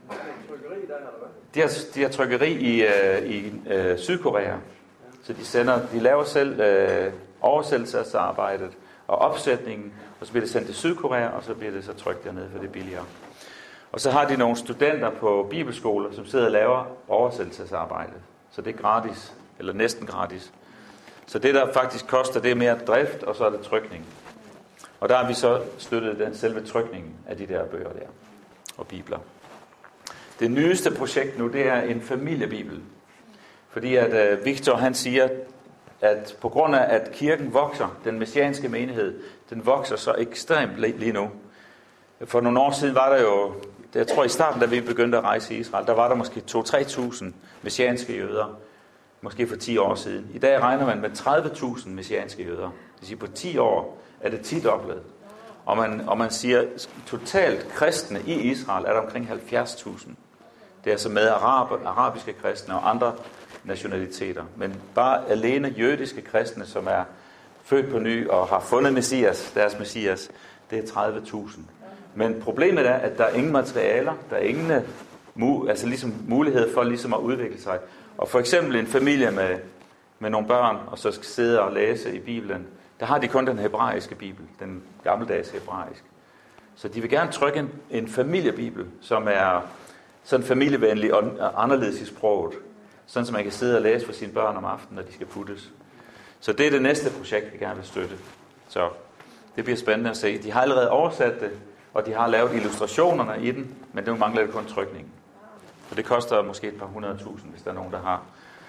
De har, de har trykkeri i, uh, i uh, Sydkorea. Så de, sender, de laver selv uh, oversættelsesarbejdet og opsætningen, og så bliver det sendt til Sydkorea, og så bliver det så trykt dernede, for det er billigere. Og så har de nogle studenter på bibelskoler, som sidder og laver oversættelsesarbejdet. Så det er gratis, eller næsten gratis. Så det, der faktisk koster, det er mere drift, og så er det trykning. Og der har vi så støttet den selve trykningen af de der bøger der, og bibler. Det nyeste projekt nu, det er en familiebibel. Fordi at uh, Victor, han siger, at på grund af, at kirken vokser, den messianske menighed, den vokser så ekstremt lige nu. For nogle år siden var der jo, jeg tror i starten, da vi begyndte at rejse i Israel, der var der måske to til tre tusind messianske jøder. Måske for ti år siden. I dag regner man med tredive tusind messianske jøder. Det vil sige, på ti år er det tidoblet. Og man, og man siger, totalt kristne i Israel er der omkring halvfjerds tusind. Det er altså med arab, arabiske kristne og andre nationaliteter. Men bare alene jødiske kristne, som er født på ny og har fundet Messias, deres Messias, det er tredive tusind. Men problemet er, at der er ingen materialer, der er ingen altså ligesom mulighed for ligesom at udvikle sig. Og for eksempel en familie med, med nogle børn, og så skal sidde og læse i Bibelen, der har de kun den hebraiske Bibel, den gammeldags hebraisk. Så de vil gerne trykke en, en familiebibel, som er sådan familievenlig og anderledes i sproget. Sådan, så man kan sidde og læse for sine børn om aftenen, når de skal puttes. Så det er det næste projekt, vi gerne vil støtte. Så det bliver spændende at se. De har allerede oversat det, og de har lavet illustrationerne i den, men det mangler det kun trykningen. Så det koster måske et par hundrede tusind, hvis der er nogen, der har.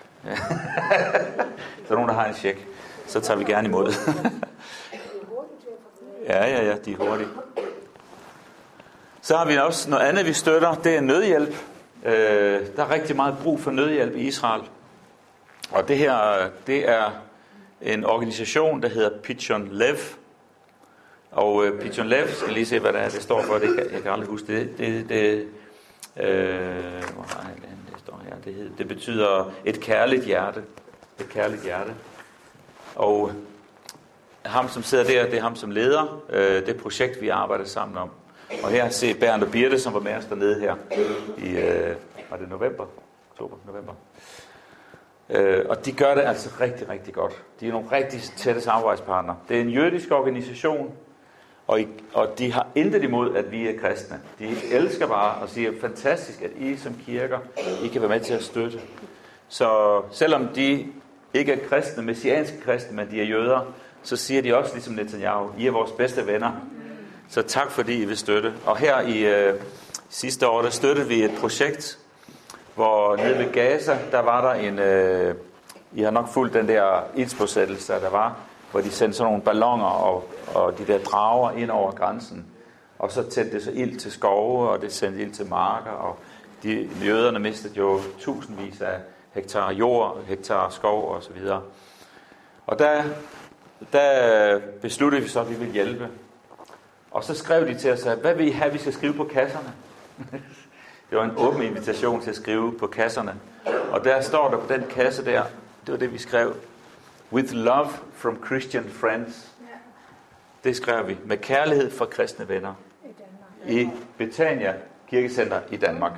Så er nogen, der har en check. Så tager vi gerne imod. ja, ja, ja, de er hurtige. Så har vi også noget andet, vi støtter. Det er nødhjælp. Øh, der er rigtig meget brug for nødhjælp i Israel. Og det her, det er en organisation, der hedder Pichon Lev. Og øh, Pichon Lev, skal lige se, hvad det er, det står for. Det kan, jeg kan aldrig huske det. Det, det Øh, hvor er det, det står her? Det, hed, det betyder et kærligt hjerte. Et kærligt hjerte. Og ham, som sidder der, det er ham, som leder øh, det projekt, vi arbejder sammen om. Og her ser Bernd og Birte, som var med os dernede her i, øh, var det november? Oktober, november. Øh, og de gør det altså rigtig, rigtig godt. De er nogle rigtig tætte samarbejdspartnere. Det er en jødisk organisation, Og, I, og de har intet imod, at vi er kristne. De elsker bare og siger, fantastisk, at I som kirker, I kan være med til at støtte. Så selvom de ikke er kristne, messianske kristne, men de er jøder, så siger de også ligesom Netanyahu, I er vores bedste venner. Så tak fordi I vil støtte. Og her i øh, sidste år, der støttede vi et projekt, hvor nede ved Gaza, der var der en, øh, I har nok fulgt den der ildspåsættelse, der var, hvor de sendte sådan nogle balloner og, og de der drager ind over grænsen. Og så tændte det så ild til skove, og det sendte ild til marker, og de jøderne mistede jo tusindvis af hektar jord, hektar skov og så videre. Og der, der besluttede vi så, at vi ville hjælpe. Og så skrev de til os, hvad vil I have, vi skal skrive på kasserne? Det var en åben invitation til at skrive på kasserne. Og der står der på den kasse der, det var det vi skrev, with love from Christian friends. Det skrev vi, med kærlighed fra kristne venner. I Betania Kirkecenter i Danmark.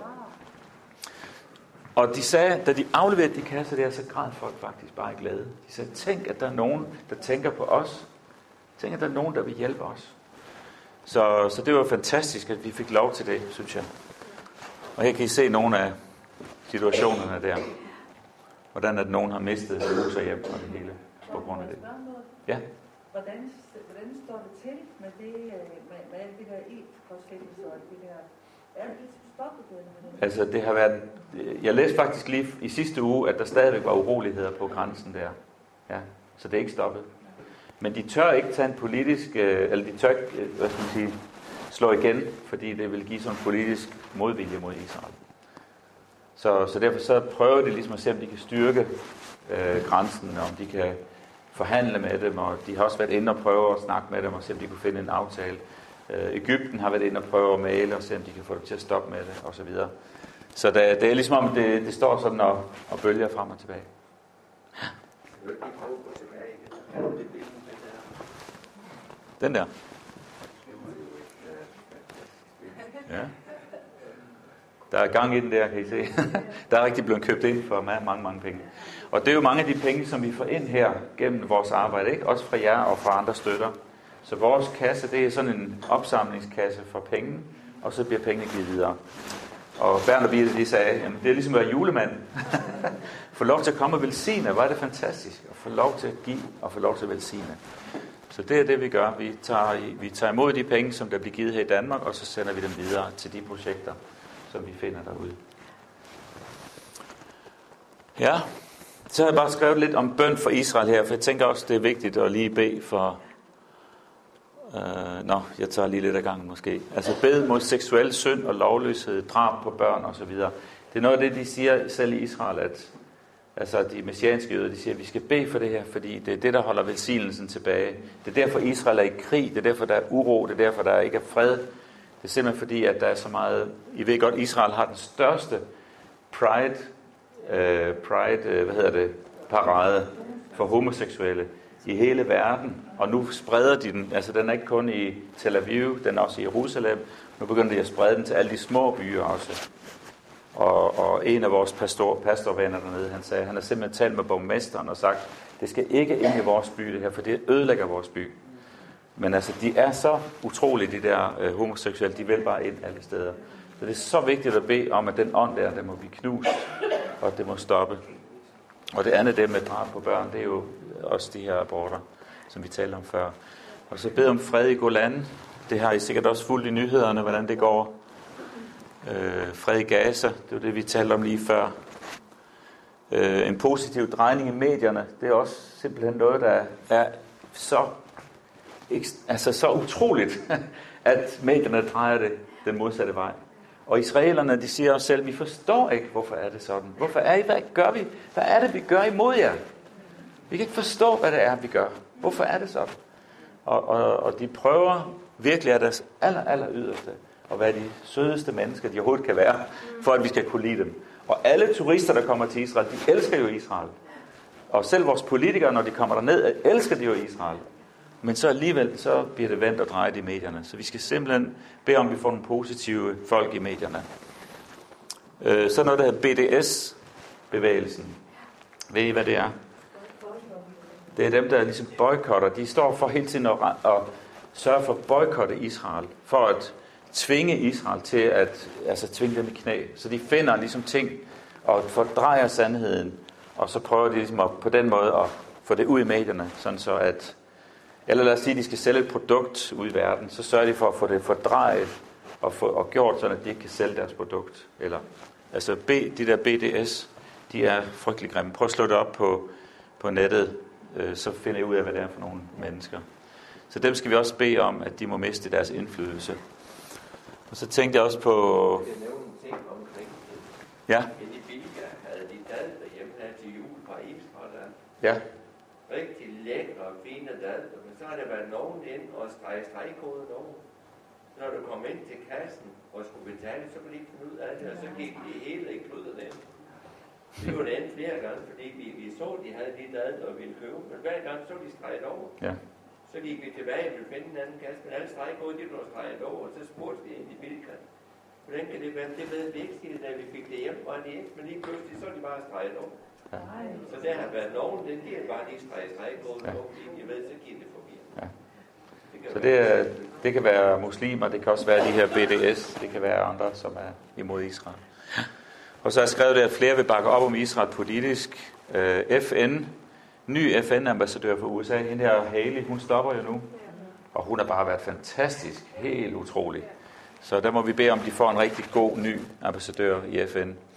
Og de sagde, da de afleverede de kasser der, så græd folk faktisk bare i glæde. De sagde, tænk at der er nogen, der tænker på os. Tænk at der er nogen, der vil hjælpe os. Så, så det var fantastisk, at vi fik lov til det, synes jeg. Og her kan I se nogle af situationerne der. Hvordan at nogen har mistet hus og hjem og det hele på grund af det. Ja. Hvordan, hvordan står det til med det, med, med alt det der ild-forskellige og det der? Er det stoppet det? Altså det har været, jeg læste faktisk lige i sidste uge, at der stadigvæk var uroligheder på grænsen der. Ja, så det er ikke stoppet. Men de tør ikke tage en politisk, øh, eller de tør ikke, øh, hvad skal man sige, slå igen, fordi det vil give sådan en politisk modvilje mod Israel. Så, så derfor så prøver de ligesom at se, om de kan styrke øh, grænsen, om de kan forhandle med dem, og de har også været inde og prøve at snakke med dem, og se, om de kunne finde en aftale. Øh, Egypten har været inde og prøve at male, og se, om de kan få dem til at stoppe med det, og så videre. Så det, det er ligesom om, det, det står sådan og, og bølger frem og tilbage. Den der. Ja. Der er gang i den der, kan I se. Der er rigtig blevet købt ind for mange, mange penge. Og det er jo mange af de penge, som vi får ind her gennem vores arbejde, ikke? Også fra jer og fra andre støtter. Så vores kasse, det er sådan en opsamlingskasse for penge, og så bliver pengene givet videre. Og Bernd og Birte, de sagde, jamen, det er ligesom at være julemand. Få lov til at komme og velsigne, hvor er det fantastisk. At få lov til at give og få lov til at velsigne. Så det er det, vi gør. Vi tager, vi tager imod de penge, som der bliver givet her i Danmark, og så sender vi dem videre til de projekter, som vi finder derude. Ja, så har jeg bare skrevet lidt om bøn for Israel her, for jeg tænker også, det er vigtigt at lige bede for... Uh, nå, jeg tager lige lidt af gangen måske. Altså bed mod seksuel synd og lovløshed, drab på børn og så videre. Det er noget af det, de siger selv i Israel, at altså de messianske jøder, de siger, at vi skal bede for det her, fordi det er det, der holder velsignelsen tilbage. Det er derfor, Israel er i krig, det er derfor, der er uro, det er derfor, der ikke er fred. Det er simpelthen fordi, at der er så meget... I ved godt, Israel har den største pride, uh, pride uh, hvad hedder det, parade for homoseksuelle i hele verden, og nu spreder de den, altså den er ikke kun i Tel Aviv, den er også i Jerusalem, nu begynder de at sprede den til alle de små byer også. Og, og en af vores pastor, pastorvenner dernede, han sagde, han har simpelthen talt med borgmesteren og sagt, det skal ikke ind i vores by det her, for det ødelægger vores by. Men altså, de er så utrolige, de der øh, homoseksuelle, de vil bare ind alle steder. Så det er så vigtigt at bede om, at den ånd der, der må blive knust, og det må stoppe. Og det andet, det med drab på børn, det er jo også de her aborter, som vi talte om før. Og så bed om fred i Golan. Det har I sikkert også fulgt i nyhederne, hvordan det går. Øh, fred i Gaza, det var det, vi talte om lige før. Øh, en positiv drejning i medierne, det er også simpelthen noget, der er så, altså så utroligt, at medierne drejer det den modsatte vej. Og israelerne, de siger også selv, vi forstår ikke, hvorfor er det sådan. Hvorfor er I, hvad gør vi? Hvad er det, vi gør imod jer? Vi kan ikke forstå, hvad det er, vi gør. Hvorfor er det sådan? Og, og, og de prøver virkelig af deres aller, aller yderste at være de sødeste mennesker, de overhovedet kan være, for at vi skal kunne lide dem. Og alle turister, der kommer til Israel, de elsker jo Israel. Og selv vores politikere, når de kommer derned, elsker de jo Israel. Men så alligevel, så bliver det vendt og drejet i medierne. Så vi skal simpelthen bede om, at vi får nogle positive folk i medierne. Øh, så noget, der hedder B D S-bevægelsen. Ved I, hvad det er? Det er dem, der ligesom boykotter. De står for hele tiden at, at sørge for at boykotte Israel. For at tvinge Israel til at altså tvinge dem i knæ. Så de finder ligesom ting og fordrejer sandheden. Og så prøver de ligesom at, på den måde at få det ud i medierne. Sådan så at, eller lad os sige, at de skal sælge et produkt ud i verden. Så sørger de for at få det fordrejet og, få, og gjort sådan, at de ikke kan sælge deres produkt. Eller, altså B, de der B D S, de er frygtelig grimme. Prøv at slå det op på, på nettet. Så finder I ud af, hvad det er for nogle mennesker. Så dem skal vi også bede om, at de må miste deres indflydelse. Og så tænkte jeg også på... Jeg kan nævne en ting omkring det. Ja. I de biler havde de taget derhjemme her til jul fra Ibsholland. Ja. Rigtig lækre og fine dadler, men så har der været nogen ind og strege stregkoden over. Når du kom ind til kassen og skulle betale, så kunne de ikke finde ud af det, og så gik de hele ikke kludret ind. Det var det endte flere gange, fordi vi, vi så, de havde de dadler, og ville købe, men hver gang så de streget over. Ja. Så gik vi tilbage og ville finde en anden kasse, men alle stregkoder, de blev streget over, og så spurgte vi ind i bilkassen. Hvordan kan det være? Det ved vi ikke, sige, da vi fik det hjem, var det ikke, men lige pludselig så er de bare streget over. Ja. Så der har været nogen, den giver bare lige streget stregkoden ja. over, fordi jeg ved, så giver det forbi. Ja. Det så det, er, det kan være muslimer, det kan også være de her B D S, det kan være andre, som er imod Israel. Og så har jeg skrevet det, at flere vil bakke op om Israel politisk. Øh, F N, ny F N-ambassadør for U S A, hende her Haley, hun stopper jo nu. Og hun har bare været fantastisk, helt utrolig. Så der må vi bede om, at de får en rigtig god ny ambassadør i F N.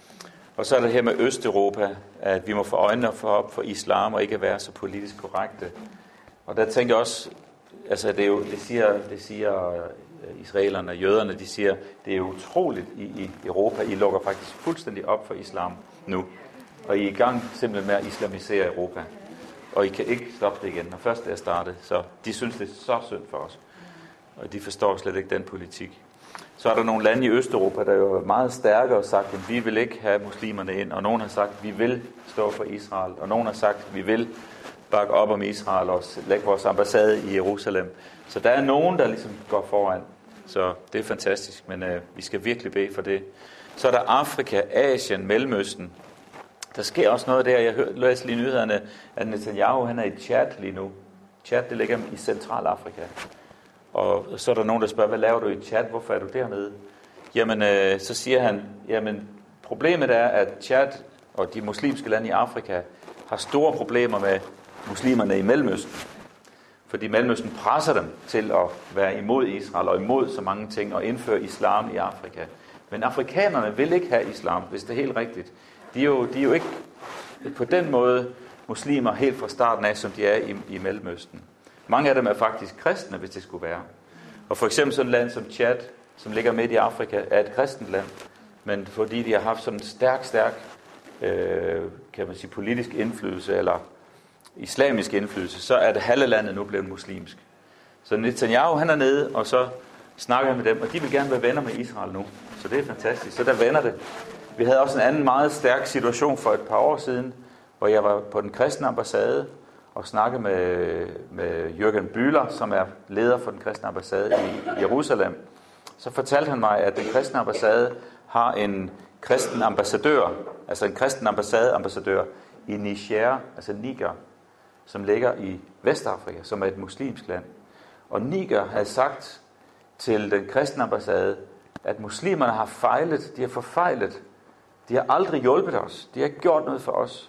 Og så er det her med Østeuropa, at vi må få øjnene for op for islam og ikke være så politisk korrekte. Og der tænker jeg også, altså det, er jo, det siger, det siger israelerne og jøderne, de siger, det er utroligt i, i Europa, I lukker faktisk fuldstændig op for islam nu. Og I er i gang simpelthen med at islamisere Europa. Og I kan ikke stoppe det igen, når først det er startet. Så de synes, det er så synd for os. Og de forstår slet ikke den politik. Så er der nogle lande i Østeuropa, der jo er meget stærkere og sagt, at vi vil ikke have muslimerne ind. Og nogen har sagt, at vi vil stå for Israel. Og nogen har sagt, at vi vil bakke op om Israel og lægge vores ambassade i Jerusalem. Så der er nogen, der ligesom går foran. Så det er fantastisk, men øh, vi skal virkelig bede for det. Så er der Afrika, Asien, Mellemøsten. Der sker også noget der. Jeg læste lige nyhederne, at Netanyahu han er i Tchad lige nu. Tchad, det ligger i Centralafrika. Og så er der nogen, der spørger, hvad laver du i Tchad? Hvorfor er du dernede? Jamen, øh, så siger han, jamen, problemet er, at Tchad og de muslimske lande i Afrika har store problemer med muslimerne i Mellemøsten. Fordi Mellemøsten presser dem til at være imod Israel og imod så mange ting og indføre islam i Afrika. Men afrikanerne vil ikke have islam, hvis det er helt rigtigt. De er jo, de er jo ikke på den måde muslimer helt fra starten af, som de er i, i Mellemøsten. Mange af dem er faktisk kristne, hvis det skulle være. Og for eksempel sådan et land som Tchad, som ligger midt i Afrika, er et kristent land. Men fordi de har haft sådan en stærk, stærk øh, kan man sige, politisk indflydelse, eller islamisk indflydelse, så er det halve landet nu blevet muslimsk. Så Netanyahu, han er nede, og så snakker med dem, og de vil gerne være venner med Israel nu. Så det er fantastisk. Så der vender det. Vi havde også en anden meget stærk situation for et par år siden, hvor jeg var på den kristne ambassade og snakkede med, med Jürgen Bühler, som er leder for den kristne ambassade i Jerusalem. Så fortalte han mig, at den kristne ambassade har en kristen ambassadør, altså en kristen ambassadeambassadør i Niger, altså Niger, som ligger i Vestafrika, som er et muslimsk land. Og Niger havde sagt til den kristne ambassade, at muslimerne har fejlet, de har forfejlet, de har aldrig hjulpet os, de har ikke gjort noget for os.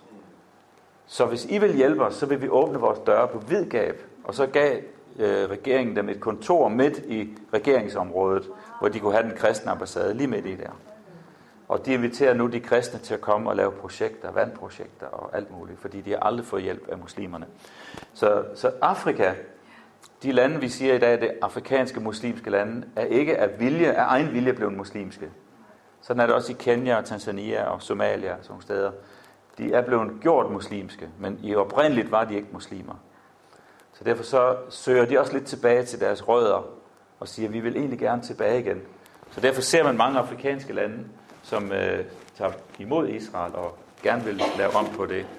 Så hvis I vil hjælpe os, så vil vi åbne vores døre på vid gab. Og så gav øh, regeringen dem et kontor midt i regeringsområdet, hvor de kunne have den kristne ambassade lige midt i der. Og de inviterer nu de kristne til at komme og lave projekter, vandprojekter og alt muligt, fordi de har aldrig fået hjælp af muslimerne. Så, så Afrika, de lande, vi siger i dag, det afrikanske muslimske lande, er ikke af vilje, af egen vilje blevet muslimske. Sådan er det også i Kenya, Tanzania og Somalia og sådan nogle steder. De er blevet gjort muslimske, men i oprindeligt var de ikke muslimer. Så derfor så søger de også lidt tilbage til deres rødder og siger, at vi vil egentlig gerne tilbage igen. Så derfor ser man mange afrikanske lande, som øh, tager imod Israel og gerne vil lave om på det.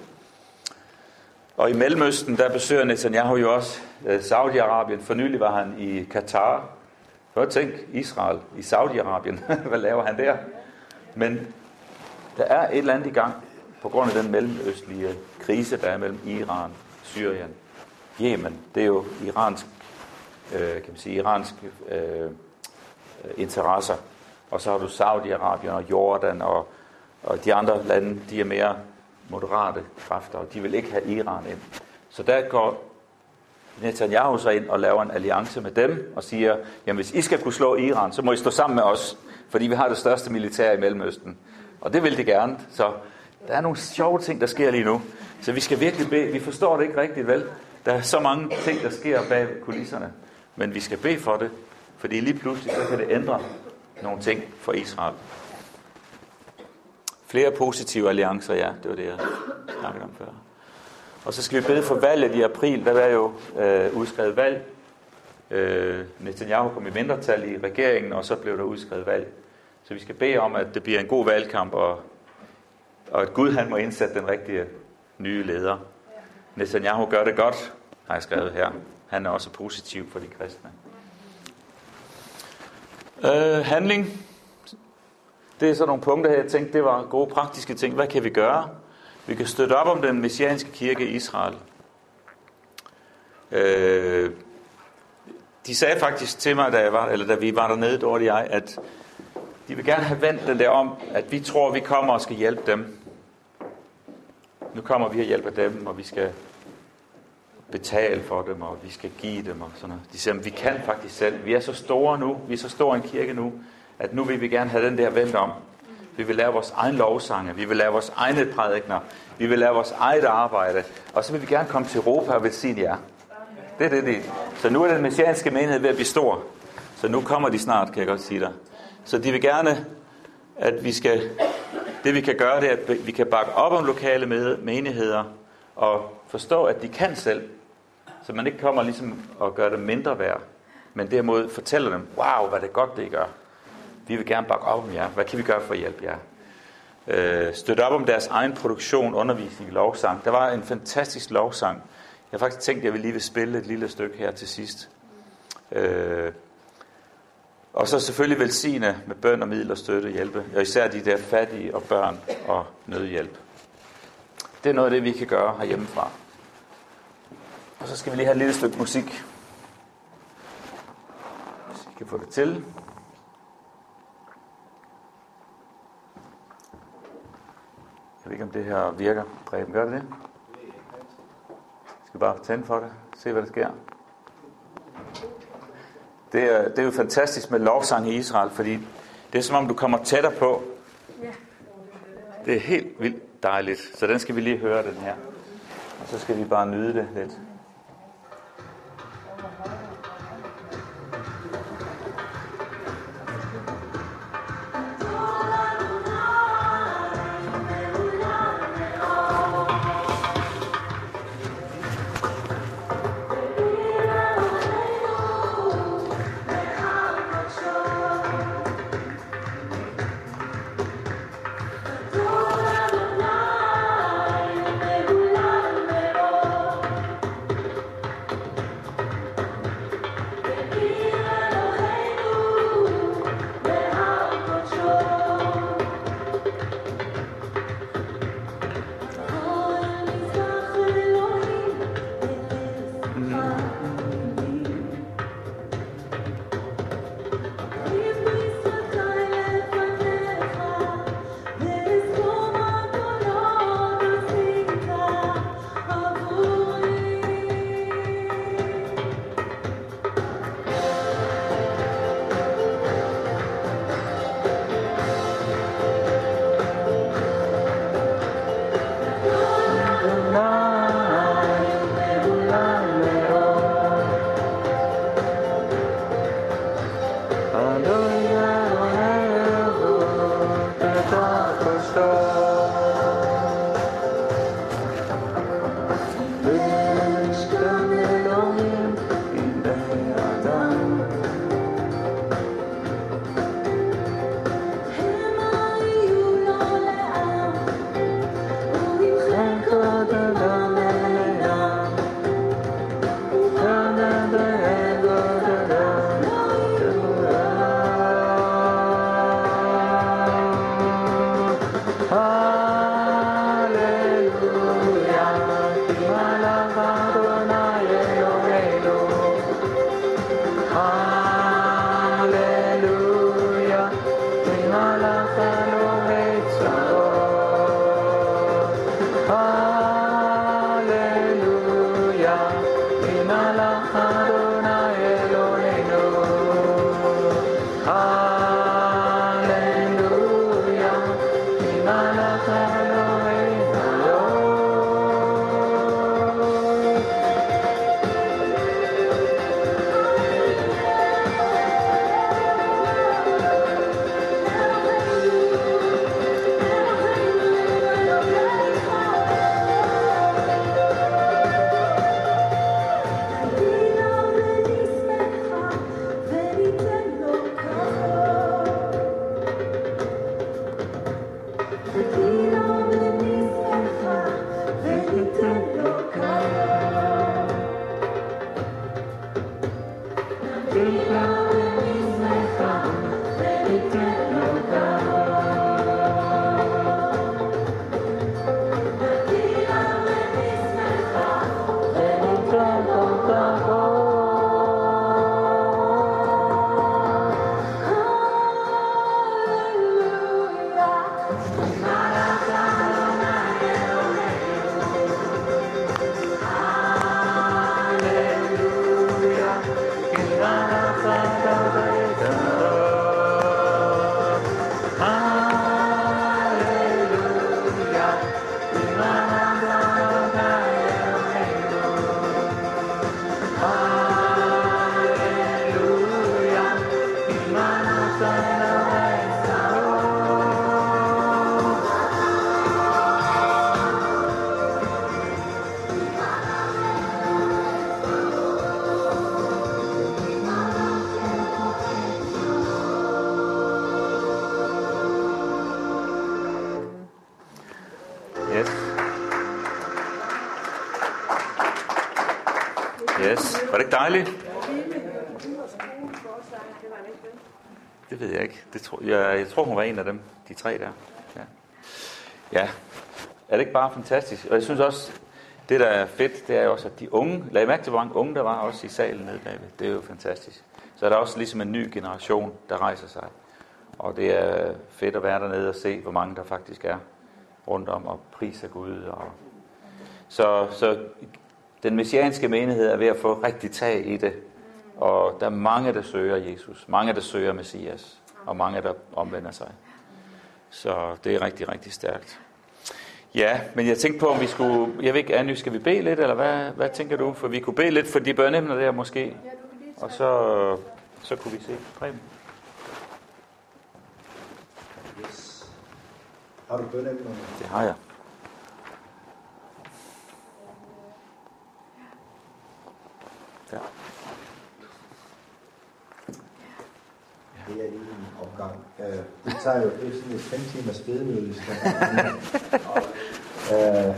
Og i Mellemøsten, der besøger Netanyahu jo også øh, Saudi-Arabien. For nylig var han i Katar. Prøv at tænke, Israel i Saudi-Arabien. Hvad laver han der? Men der er et eller andet i gang på grund af den mellemøstlige krise, der er mellem Iran, Syrien, Yemen. Det er jo iransk, øh, kan man sige, iransk øh, interesser. Og så har du Saudi-Arabien og Jordan og, og de andre lande, de er mere moderate kræfter, og de vil ikke have Iran ind. Så der går Netanyahu så ind og laver en alliance med dem og siger, jamen hvis I skal kunne slå Iran, så må I stå sammen med os, fordi vi har det største militær i Mellemøsten. Og det vil de gerne. Så der er nogle sjove ting, der sker lige nu. Så vi skal virkelig bede. Vi forstår det ikke rigtigt, vel? Der er så mange ting, der sker bag kulisserne. Men vi skal bede for det, fordi lige pludselig så kan det ændre nogle ting for Israel. Flere positive alliancer, ja, det var det, jeg snakkede om før. Og så skal vi bede for valget i april. Der var jo øh, udskrevet valg. Øh, Netanyahu kom i mindretal i regeringen, og så blev der udskrevet valg. Så vi skal bede om, at det bliver en god valgkamp, og, og at Gud han må indsætte den rigtige nye leder. Netanyahu gør det godt, har jeg skrevet her. Han er også positiv for de kristne. Øh, handling. Det er så nogle punkter her, jeg tænkte, det var gode praktiske ting. Hvad kan vi gøre? Vi kan støtte op om den messianske kirke i Israel. Øh, de sagde faktisk til mig, da, jeg var, eller da vi var dernede, Dorte og jeg, at de vil gerne have vendt den der om, at vi tror, at vi kommer og skal hjælpe dem. Nu kommer vi og hjælper dem, og vi skal betale for dem, og vi skal give dem. Og sådan noget. De siger, at vi kan faktisk selv. Vi er så store nu, vi er så stor en kirke nu, at nu vil vi gerne have den der vendt om. Vi vil lave vores egen lovsange. Vi vil lave vores egne prædikner. Vi vil lave vores eget arbejde. Og så vil vi gerne komme til Europa og velsigne jer. Det er det, det. Så nu er den messianske menighed ved at blive stor. Så nu kommer de snart, kan jeg godt sige dig. Så de vil gerne, at vi skal... Det vi kan gøre, det er, at vi kan bakke op om lokale menigheder og forstå, at de kan selv. Så man ikke kommer ligesom og gør dem mindre værd. Men derimod fortæller dem, wow, hvad det er godt, det I gør. Vi vil gerne bakke op om jer. Hvad kan vi gøre for at hjælpe jer? Øh, støtte op om deres egen produktion, undervisning, lovsang. Der var en fantastisk lovsang. Jeg har faktisk tænkt, at jeg vil lige vil spille et lille stykke her til sidst. Øh, og så selvfølgelig velsigne med bøn og midler, støtte og hjælpe. Og især de der fattige og børn og nødhjælp. Det er noget af det, vi kan gøre herhjemmefra. Og så skal vi lige have et lille stykke musik. Hvis vi kan få det til. Jeg ved ikke, om det her virker. Preben, gør det det? Jeg skal bare tænde for det. Se, hvad der sker. Det er, det er jo fantastisk med lovsang i Israel, fordi det er som om, du kommer tættere på. Det er helt vildt dejligt. Så den skal vi lige høre, den her. Og så skal vi bare nyde det lidt. Var det ikke dejligt? Det ved jeg ikke. Det tror, jeg, jeg tror, hun var en af dem, de tre der. Ja. Ja. Er det ikke bare fantastisk? Og jeg synes også, det der er fedt, det er jo også, at de unge, lad I mærke til, hvor mange unge der var også i salen nede bagved. Det er jo fantastisk. Så er der også ligesom en ny generation, der rejser sig. Og det er fedt at være dernede og se, hvor mange der faktisk er rundt om og priser Gud. Og så, så den messianske menighed er ved at få rigtig tag i det. Og der er mange, der søger Jesus. Mange, der søger Messias. Og mange, der omvender sig. Så det er rigtig, rigtig stærkt. Ja, men jeg tænkte på, om vi skulle... Jeg ved ikke, Anny, skal vi bede lidt, eller hvad, hvad tænker du? For vi kunne bede lidt for de børneemner der måske. Og så, så kunne vi se Preben. Yes. Har du bønneemner? Det har jeg. Ja. Det er lige en opgang. Uh, det tager jo det er sådan et fem timers bedemøde, vi skal uh,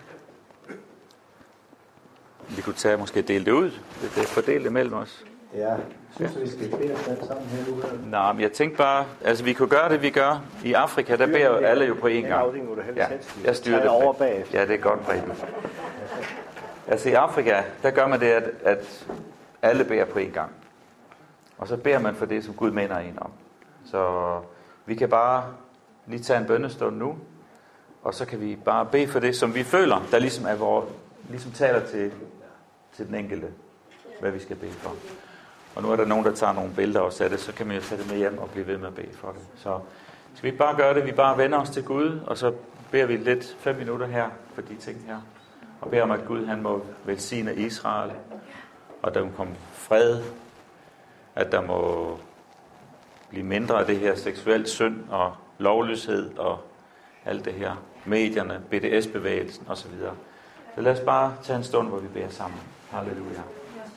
Vi kunne tage måske dele det ud. Det er fordelt imellem os. Ja, synes du, vi skal bede os alle sammen her nu? Nej, men jeg tænkte bare, altså vi kunne gøre det, vi gør. I Afrika, der beder alle jo på én gang. Ja, jeg styrer det over bagefter. Ja, det er godt, Preben. Altså i Afrika, der gør man det, at, at alle beder på én gang. Og så beder man for det, som Gud mener en om. Så vi kan bare lige tage en bønnestund nu, og så kan vi bare bede for det, som vi føler, der ligesom er vores, ligesom taler til, til den enkelte, hvad vi skal bede for. Og nu er der nogen, der tager nogle billeder og sætter, så kan man jo sætte det med hjem og blive ved med at bede for det. Så skal vi ikke bare gøre det, vi bare vender os til Gud, og så beder vi lidt fem minutter her for de ting her. Og beder om, at Gud han må velsigne Israel, og der må komme fred, at der må blive mindre af det her seksuelt synd og lovløshed og alt det her, medierne, B D S-bevægelsen osv. Så lad os bare tage en stund, hvor vi beder sammen. Halleluja.